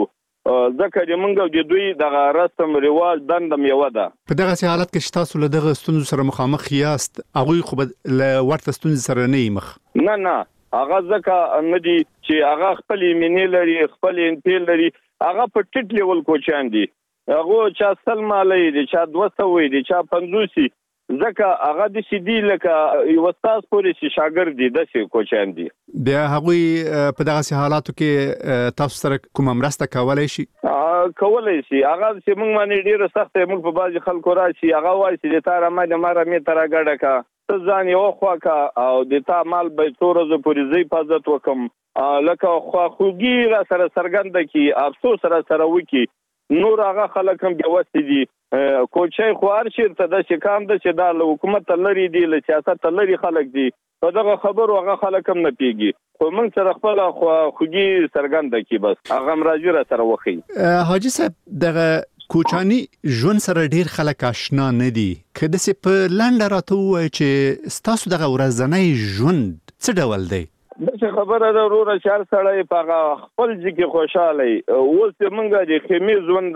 ځکه چې موږ د دوی دغه رسم رواج دندم یو ده په دغه حالت کې شتاسو له دغه ستونزو سره مخامخ یاست هغه خو له ورته ستونزو سره نه مخ نه نه هغه ځکه نه دي چې هغه خپل مینې لري خپل انتل لري هغه په ټیټ لیول کوچان دي هغه چا سلمالې دي چا دوه سوې دي چا پنځوسی ځکه هغه د سیدی لکه یو استاد پورې چې شاګرد دي د څه کوچان دي د هغه په دغه حالاتو کې تاسو سره کوم مرسته کولای شي کولای شي هغه چې موږ باندې ډیره سخت موږ په بازي خلکو راشي هغه وایي چې تا را ما د ماره می تر غړډه کا ته ځان یو خوا کا او د تا مال به تورزه پورې زی حفاظت وکم لکه خو خوږی را سره سرګند کی افسوس سره سره وکي نور هغه خلک هم بيوستي دي کوچای خو ارشیر ته د شکام د چې د حکومت لري دي له سیاست لري خلک دي په دغه خبر هغه خلک هم نه پیږي خو موږ سره خپل خو خوږی سرګند کی بس هغه مرাজি را سره وخی حاجی صاحب دغه کوچانی ژوند سره ډیر خلک آشنا نه دي کله چې په لاندې راته وای چې ستاسو دغه ورځنی ژوند څه ډول دی دغه خبره ده وروره شهر سره په خپل ځکه خوشاله اوس موږ د خیمه ژوند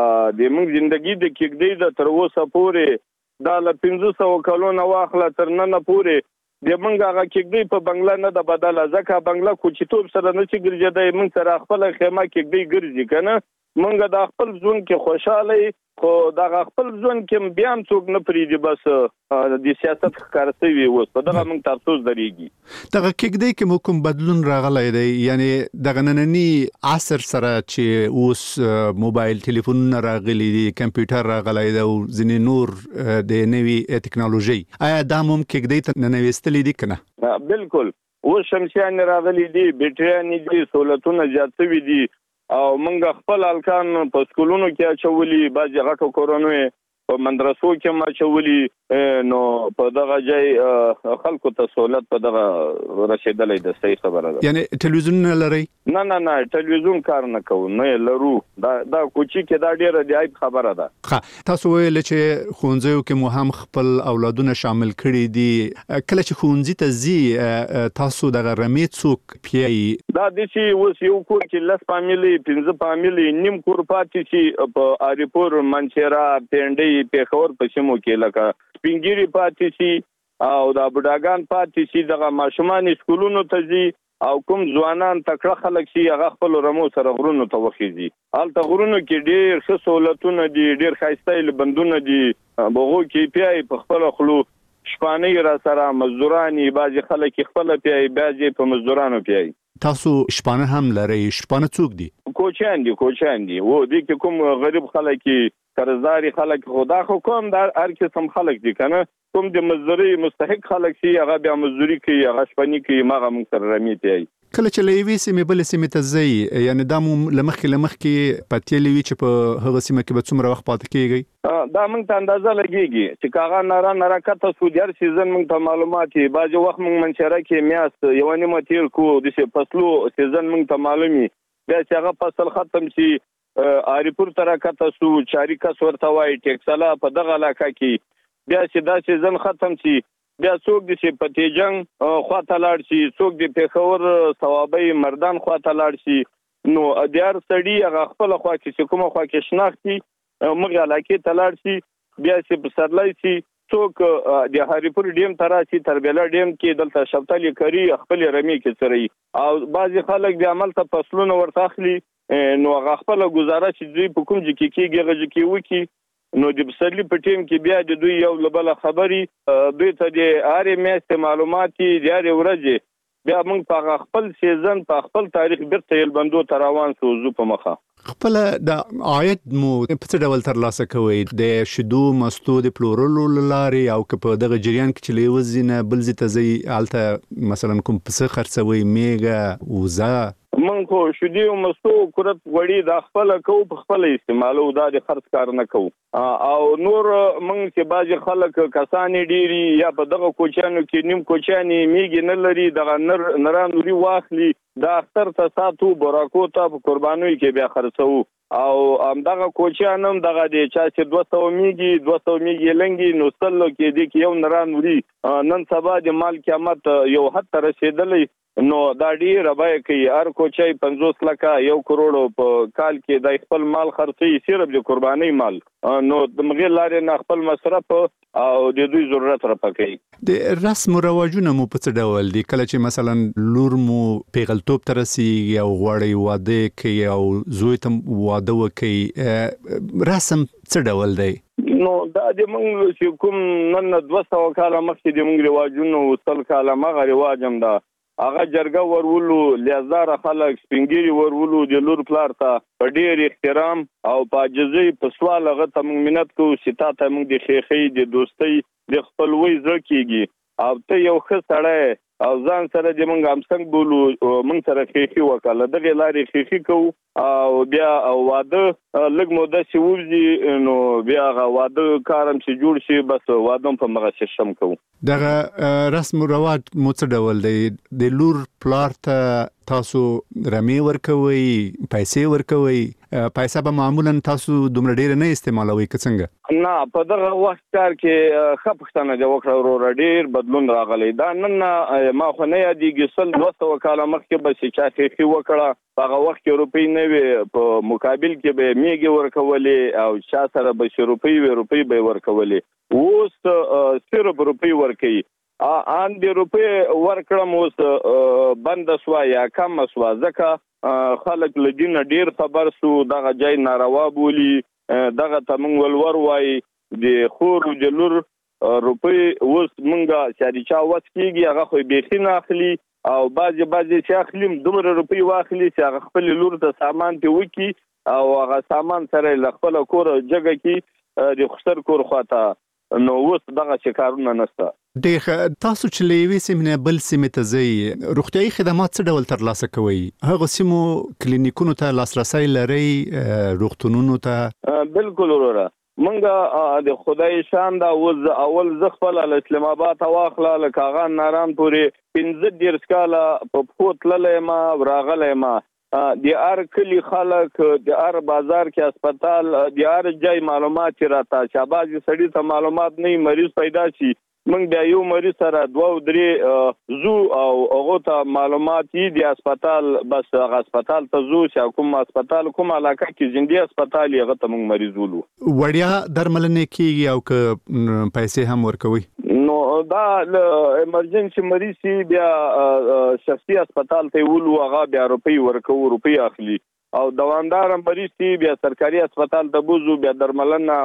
د موږ ژوندۍ د کېږدۍ د تر اوسه پورې د ل پنځه سوه کلونو واخله تر نن پورې د موږ هغه کېږدۍ په بنگلا نه د بدله ځکه بنگلا کوچیتوب سره نه چې ګرځي موږ سره خپل خیمه کېږدۍ ګرځي کنه موږ د خپل ژوند کې خوشاله خو د خپل ژوند کې بیا هم څوک نه پریږي بس د سیاست ښکارسوي اوس په دغه موږ تاسو درېږي دغه کېږدۍ کې مو کوم بدلون راغلی دی یعنی دغه نننی عصر سره چې اوس موبایل ټلیفونونه راغلي دي کمپیوټر راغلی دی او ځینې نور د نوې ټکنالوژي آیا دا هم کېږدۍ ته ننویستلي دي کنه بالکل اوس شمسیان راغلي دي بیټریان دي سہولتونه زیات شوي دي او موږ خپل الکان په سکولونو کې اچولي بعضی غټو کورونو په مدرسو کې ما چولي نو په دغه ځای خلکو ته سہولت په دغه رسیدلې د صحیح خبره ده یعنی ټلویزیون نه لري نه نه نه ټلویزیون کار نه کوو نه لرو دا دا کوچی کې دا ډیره دی خبره ده ښه تاسو ویل چې خونځو کې مو هم خپل اولادونه شامل کړي دي کله چې خونځي ته زی تاسو دغه رمې څوک پیي دا د چې اوس یو کور کې لس فامیلی پنځه فامیلی نیم کور پاتې شي په اریپور منچرا پینډي پیښور په سیمو کې لکه سپینګيري پاتې شي او د بډاګان پاتې شي دغه ماشومان سکولونو ته ځي او کوم ځوانان تکړه خلک شي هغه خپل رمو سره غرونو ته وخیږي الته غرونو کې ډېر ښه سہولتونه دي ډېر ښایسته بندونه دي بغو کې پیای په خپل خلو شپانې را سره مزدورانی بعضي خلک خپل پیای بعضي په مزدورانو پیای تاسو شپانه هم لري شپانه څوک دي کوچان دي کوچان دي وو دي کې کوم غریب خلک قرضداري خلک خدا خو کوم د هر قسم خلک دي کنه کوم د مزدوري مستحق خلک شي هغه بیا مزدوري کوي هغه شپنی کوي ماغه موږ سره رمي پیای کله چې لوي سیمه بل سیمه ته ځي یعنی د لمخ لمخ کې پاتې لوي چې په هغه سیمه کې به څومره وخت پاتې کیږي دا موږ ته اندازه لګيږي چې کاغه نارا نارا کته سودیار سیزن موږ ته معلومات دي باج وخت موږ منشره کې میاست یو نیمه تیر کو د فصلو سیزن موږ ته معلومي بیا چې هغه فصل ختم شي اریپور تر کته سو چاري کا ورته وای ټیکسلا په دغه علاقه کې بیا چې دا سیزن ختم شي بیا څوک د چې پتیجنګ خواته لاړ شي څوک د پیښور ثوابي مردان خواته لاړ شي نو دیار سړی هغه خپل خوا کې کومه خوا کې شناختي موږ علاقه ته لاړ شي بیا چې په سرلای شي څوک د هریپور ډیم تراسي تربیلا ډیم کې دلته شپتالي کری خپل رمي کې سري او بعضي خلک د عمل ته فصلونه ورته اخلي نو هغه خپل گزاره چې دوی په کوم ځکه کېږي هغه کې وکی نو د بسرلی په ټیم کې بیا د دوی یو لبل خبري دوی ته د اړ میاشتې معلوماتي د اړ ورځې بیا موږ په خپل سیزن په خپل تاریخ بیرته یل بندو تراوان سوزو په مخه خپل د عاید مو په څه ډول ترلاسه کوي د شیدو مستو د پلورلو لاري او په دغه جریان کې چې لوزینه بل زی ته زی الته مثلا کوم څه خرڅوي میګه وزا من خو شدي او مستو کورت وړي د خپل کو په خپل استعمالو دا د خرڅ کار نه کو او نور موږ چې بعض خلک کسان ډيري یا په دغه کوچانو کې نیم کوچاني میګ نه لري دغه نر نرانوري واخلي دا اختر ته ساتو براکو ته په قربانوي کې بیا خرڅو او ام دغه کوچانم دغه د چا چې دوه سوه میګي دوه سوه میګي لنګي نو سلو کې د یو نرانوري نن سبا د مال قیامت یو حد ته رسیدلی نو دا ډیر به کوي هر کوچای پنځوس لکه یو کروڑ په کال کې د خپل مال خرڅي صرف د قرباني مال نو د مغیر لارې نه خپل مصرف او د دوی ضرورت را پکې د رسم او رواجونه مو په څه ډول دي کله چې مثلا لور مو پیغلتوب ترسي او غوړی واده کوي او زوی ته واده وکي رسم څه ډول دی نو دا د موږ چې کوم نن دوه سوه کاله مخکې د موږ رواجونه وصل کاله مغه رواج هم دا هغه جرګه ورولو لیازار خلک سپینګيري ورولو د لور پلار ته په ډېر احترام او په عاجزۍ په سوال هغه ته موږ مننت کوو چې تا ته موږ د خېخۍ د دوستۍ د خپلوۍ زړه کېږي او ته یو ښه سړی او ځان سره د موږ همسنګ بولو موږ سره خېخۍ وکړه دغه لارې خېخۍ کوو او بیا واده لږ موده چې وځي نو بیا هغه واده کارم چې جوړ شي بس واده په مغه سیستم کوو دغه رسم او رواج مو څه ډول دی د لور پلار ته تاسو رمي ورکوي پیسې ورکوي پیسې به معمولا تاسو دومره ډیر نه استعمالوي که څنګه نه په دغه وخت کار کې خپښتنه د وکړه ورو ډیر بدلون راغلی دا نن ما خو نه یادېږي سل دوه سوه کاله مخکې به چې چا خېخۍ وکړه هغه وخت کې روپۍ نه وي په مقابل کې به میږي ورکولې او چا سره به چې روپۍ وي روپۍ به ورکولې اوس صرف روپۍ ورکوي ان د روپۍ ورکړم اوس بند شو یا کم شو ځکه خلک له دین ډیر خبر سو دغه ځای ناروا بولی دغه تمنګ ولور وای د خور د لور روپۍ اوس مونږه چې چا وڅ کیږي هغه خو به نه اخلي او بعضی بعضی چې اخلیم دومره روپۍ واخلي چې هغه خپل لور ته سامان ته وکی او هغه سامان سره ل خپل کور جګه کی د خسر کور خواته نو اوس دغه شکارونه نشته ډېر تاسو چې لوي سیمه بل سیمه ته ځي روغتيایي خدمات څه ډول ترلاسه کوي هغه سیمو کلینیکونو ته لاسرسي لري روغتونونو ته بالکل وروره منګه د خدای شان دا وز اول ز خپل اسلام آباد واخله لکاغان نارام پورې پنځه ډیر سکاله په فوت للې ما وراغلې ما د ار کلی خلک د ار بازار کې هسپتال د ار ځای معلومات راته چې بازي سړی ته معلومات نه مریض پیدا شي موږ بیا یو مریض سره دوه درې زو او هغه ته معلومات یې د هسپتال بس هغه هسپتال ته زو چې کوم هسپتال کوم علاقه کې ژوندۍ هسپتال هغه ته موږ مریض ولو وړیا درملنه کیږي او که پیسې هم ورکوي نو دا ایمرجنسي مریض بیا شخصي هسپتال ته ولو هغه بیا روپۍ ورکو روپۍ اخلي او دوامدار مریض بیا سرکاري هسپتال ته بوزو بیا درملنه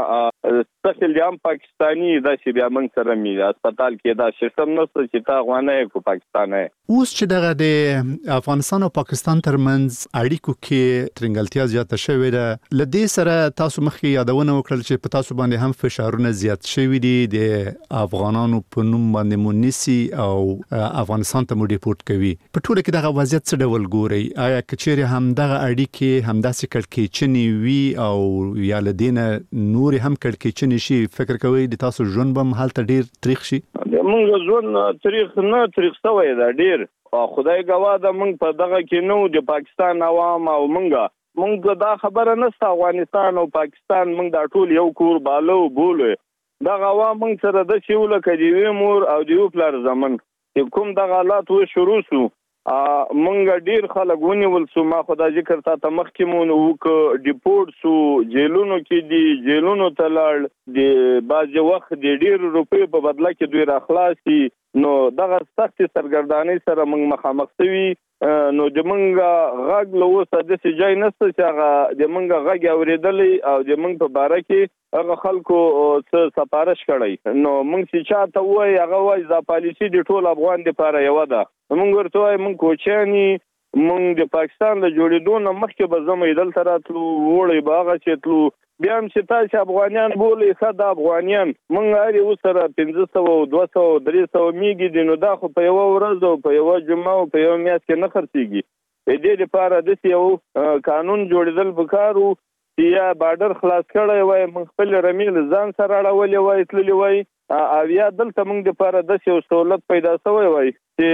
سخل جام پاکستانی دا چې بیا موږ سره می هسپتال کې دا سیستم نشته چې تا غوانه کو پاکستان اوس چې دغه د افغانستان او پاکستان ترمنځ اړیکو کې ترنګلتیا زیاته شوې ده لدې سره تاسو مخکې یادونه وکړل چې په تاسو باندې هم فشارونه زیات شوي دي د افغانانو په نوم باندې مونیسي او افغانستان ته مو ډیپورت کوي په ټوله کې دغه وضعیت څه ډول ګوري آیا کچېره هم دغه اړیکې کې همداسې کړکېچنې وي او یا لدینه نور هم کړکېچنې شي فکر کوي د تاسو ژوند به هلته ډیر تاریخ شي موږ ژوند تاریخ نه تاریخ سوی دا ډیر خدای ګواه ده موږ په دغه کې نو د پاکستان عوام او موږ موږ دا خبره نشته افغانستان او پاکستان موږ دا ټول یو کور بالو بوله دا عوام موږ سره د شیوله کډیوي مور او دیو پلار زمن کوم د حالات و شروع سو مونږ ډیر خلک ونیول سو ما خدای ذکر ته مخکې مون وک ډیپورت سو جیلونو کې دی جیلونو ته لاړ د باز وخت د ډیر روپې په بدله کې دوی راخلاصي نو دغه سخت سرګردانۍ سره مونږ مخامخ شوي نو د مونږ غږ له اوسه داسې ځای نشته چې هغه د مونږ غږ اورېدلی او د مونږ په باره کې هغه خلکو څه سفارش کړی نو مونږ چې چاته وایي هغه وایي دا پالیسي د ټول افغان دپاره یوه ده مونږ ورته وایي مونږ کوچیان مونږ د پاکستان له جوړېدو نه مخکې به زموږ دلته راتلو وړی به هغه چې تلو بیا هم چې تاسې افغانیان بولئ ښه د افغانیان مونږ هر یو سره پنځه سوه او دوه سوه او درې سوه میږي دي نو دا خو په یوه ورځ او په یوه جمعه او په یوه میاشت کې نه خرڅېږي د دې لپاره داسې یو قانون جوړېدل پکار و یا بارډر خلاص کړی وای موږ خپل رمې له ځان سره اړولې وای تللی وای او یا دلته موږ د لپاره د یو سہولت پیدا شوی وای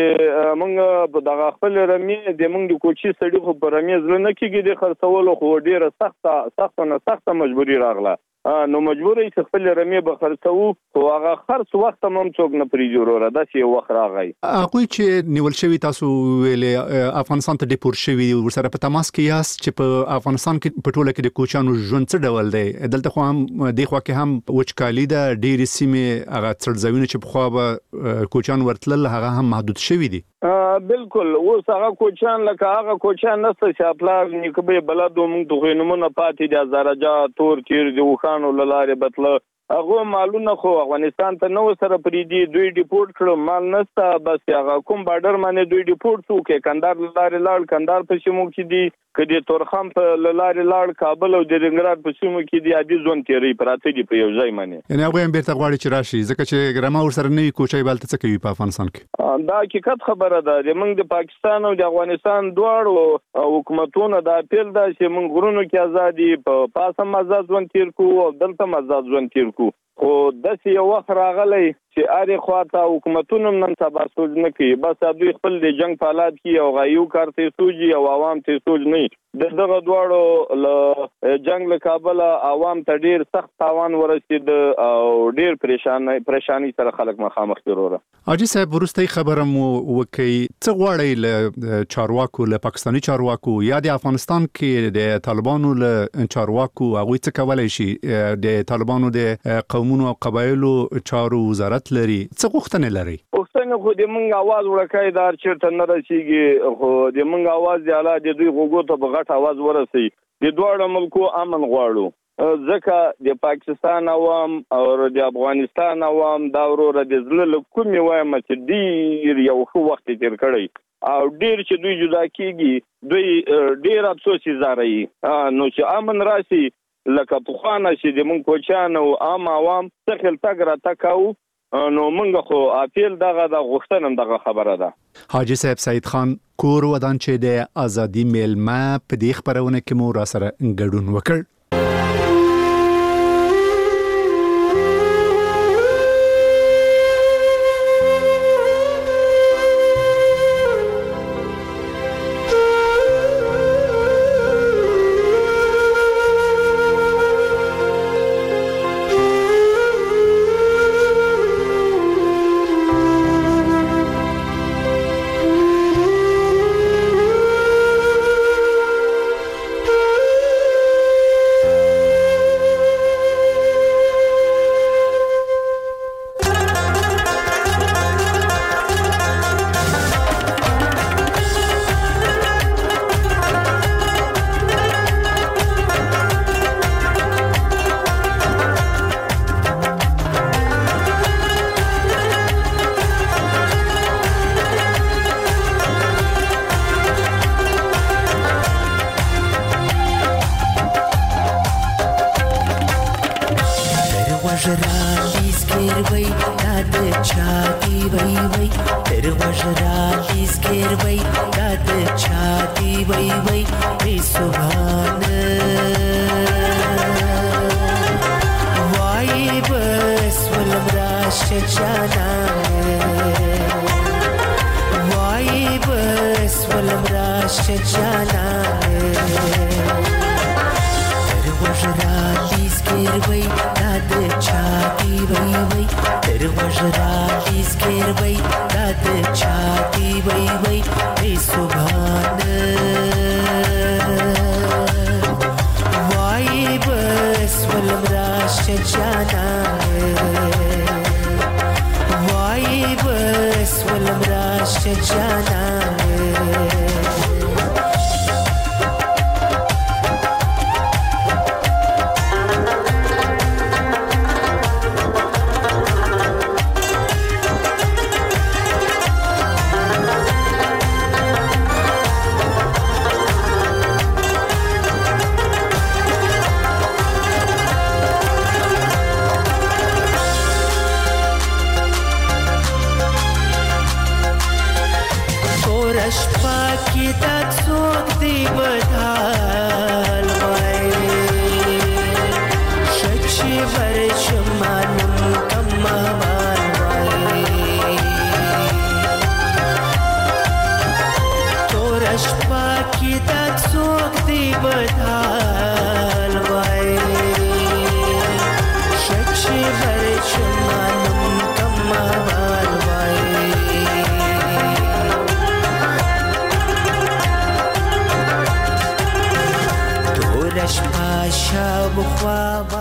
چې موږ په دغه خپل رمې د موږ د کوچي سړي خو په رمې ځل نه کېږي د خرڅولو خو ډیره سخته سخته نه سخته مجبوري راغله نو مجبور یې خپل رمې به خرڅو خو هغه خرڅ وخت هم څوک نه پریږدي وروره دا چې وخت راغی هغه چې نیول شوی تاسو ویلې افغانستان ته ډیپورت شوی ورسره په تماس کې یاست چې په افغانستان کې په ټوله کې د کوچانو ژوند څه ډول دی دلته خو هم د خوا کې هم وچکالي ده ډېرې سیمې هغه څړځاوینه چې په خوا به کوچان ورتلل هغه هم محدود شوی دي بالکل اوس هغه کوچان لکه هغه کوچان نسته چې خپل نیکبه بلدو موږ ته نمونه پاتې د زراجا تور تیر د وخانو لاره بتله هغه مالونه خو افغانستان ته نو سره پریدي دوی ډیپورت کړو مال نسته بس هغه کوم بارډر باندې دوی ډیپورت شو کې کندهار لاره لاړ کندهار په سیمو کې دي کدي تورخم په لاره لاړ کابل او د رنګراد په سیمو کې دي عادي ځون تیری پراته دي په یو ځای باندې یعنی هغه هم بیرته غواړي چې راشي ځکه چې ګرامه ورسره نه وي کوچای بالته څه کوي په افغانستان کې دا حقیقت خبره ده د موږ د پاکستان او د افغانستان دواړو حکومتونو دا اپیل ده چې موږ غرونو کې ازادي په پاسه آزاد ځون تیر کو او دلته آزاد ځون تیر کو خو داسې یو وخت راغلی چې اړې خواته حکومتونو نن سبا سوچ نه کوي بس دوی خپل د جنگ په حالات کې او غایو کارته سوچي او عوام ته سوچ نه دغه دواړو له جنگ له کابل عوام ته ډیر سخت تاوان ورسید او ډیر پریشان پریشانی سره خلک مخامخ دي وروره اجي صاحب ورستي خبره مو وکي څه غواړي له چارواکو له پاکستاني چارواکو یا د افغانستان کې د طالبانو له چارواکو هغه څه کولای شي د طالبانو د قومونو او قبایلو چارو وزارت لري څه غوښتنه لري غوښتنه خو د مونږ आवाज ورکای دار چیرته نه رسیږي خو د مونږ आवाज دی اعلی د دوی غوګو ته بغټ आवाज ورسي د دوه ملکو امن غواړو ځکه د پاکستان عوام او د افغانستان عوام دا وروره د زړه کومي وایم چې ډیر یو خو وخت تیر کړی او ډیر چې دوی جدا کیږي دوی ډیر افسوس زاري نو چې امن راشي لکه په خوانه چې د مونږ کوچان او عام عوام څخه تل را تکاو نو مونږ خو اپیل دغه د غوښتنم دغه خبره ده حاجی صاحب سید خان کور ودان چې د ازادي میلمه په دې خبرونه کې مو را سره ګډون وکړ مهمان وای تور شپه کې د څوک دی بدحال وای شچې هر چمانم کمال وای تور شپه شب خواب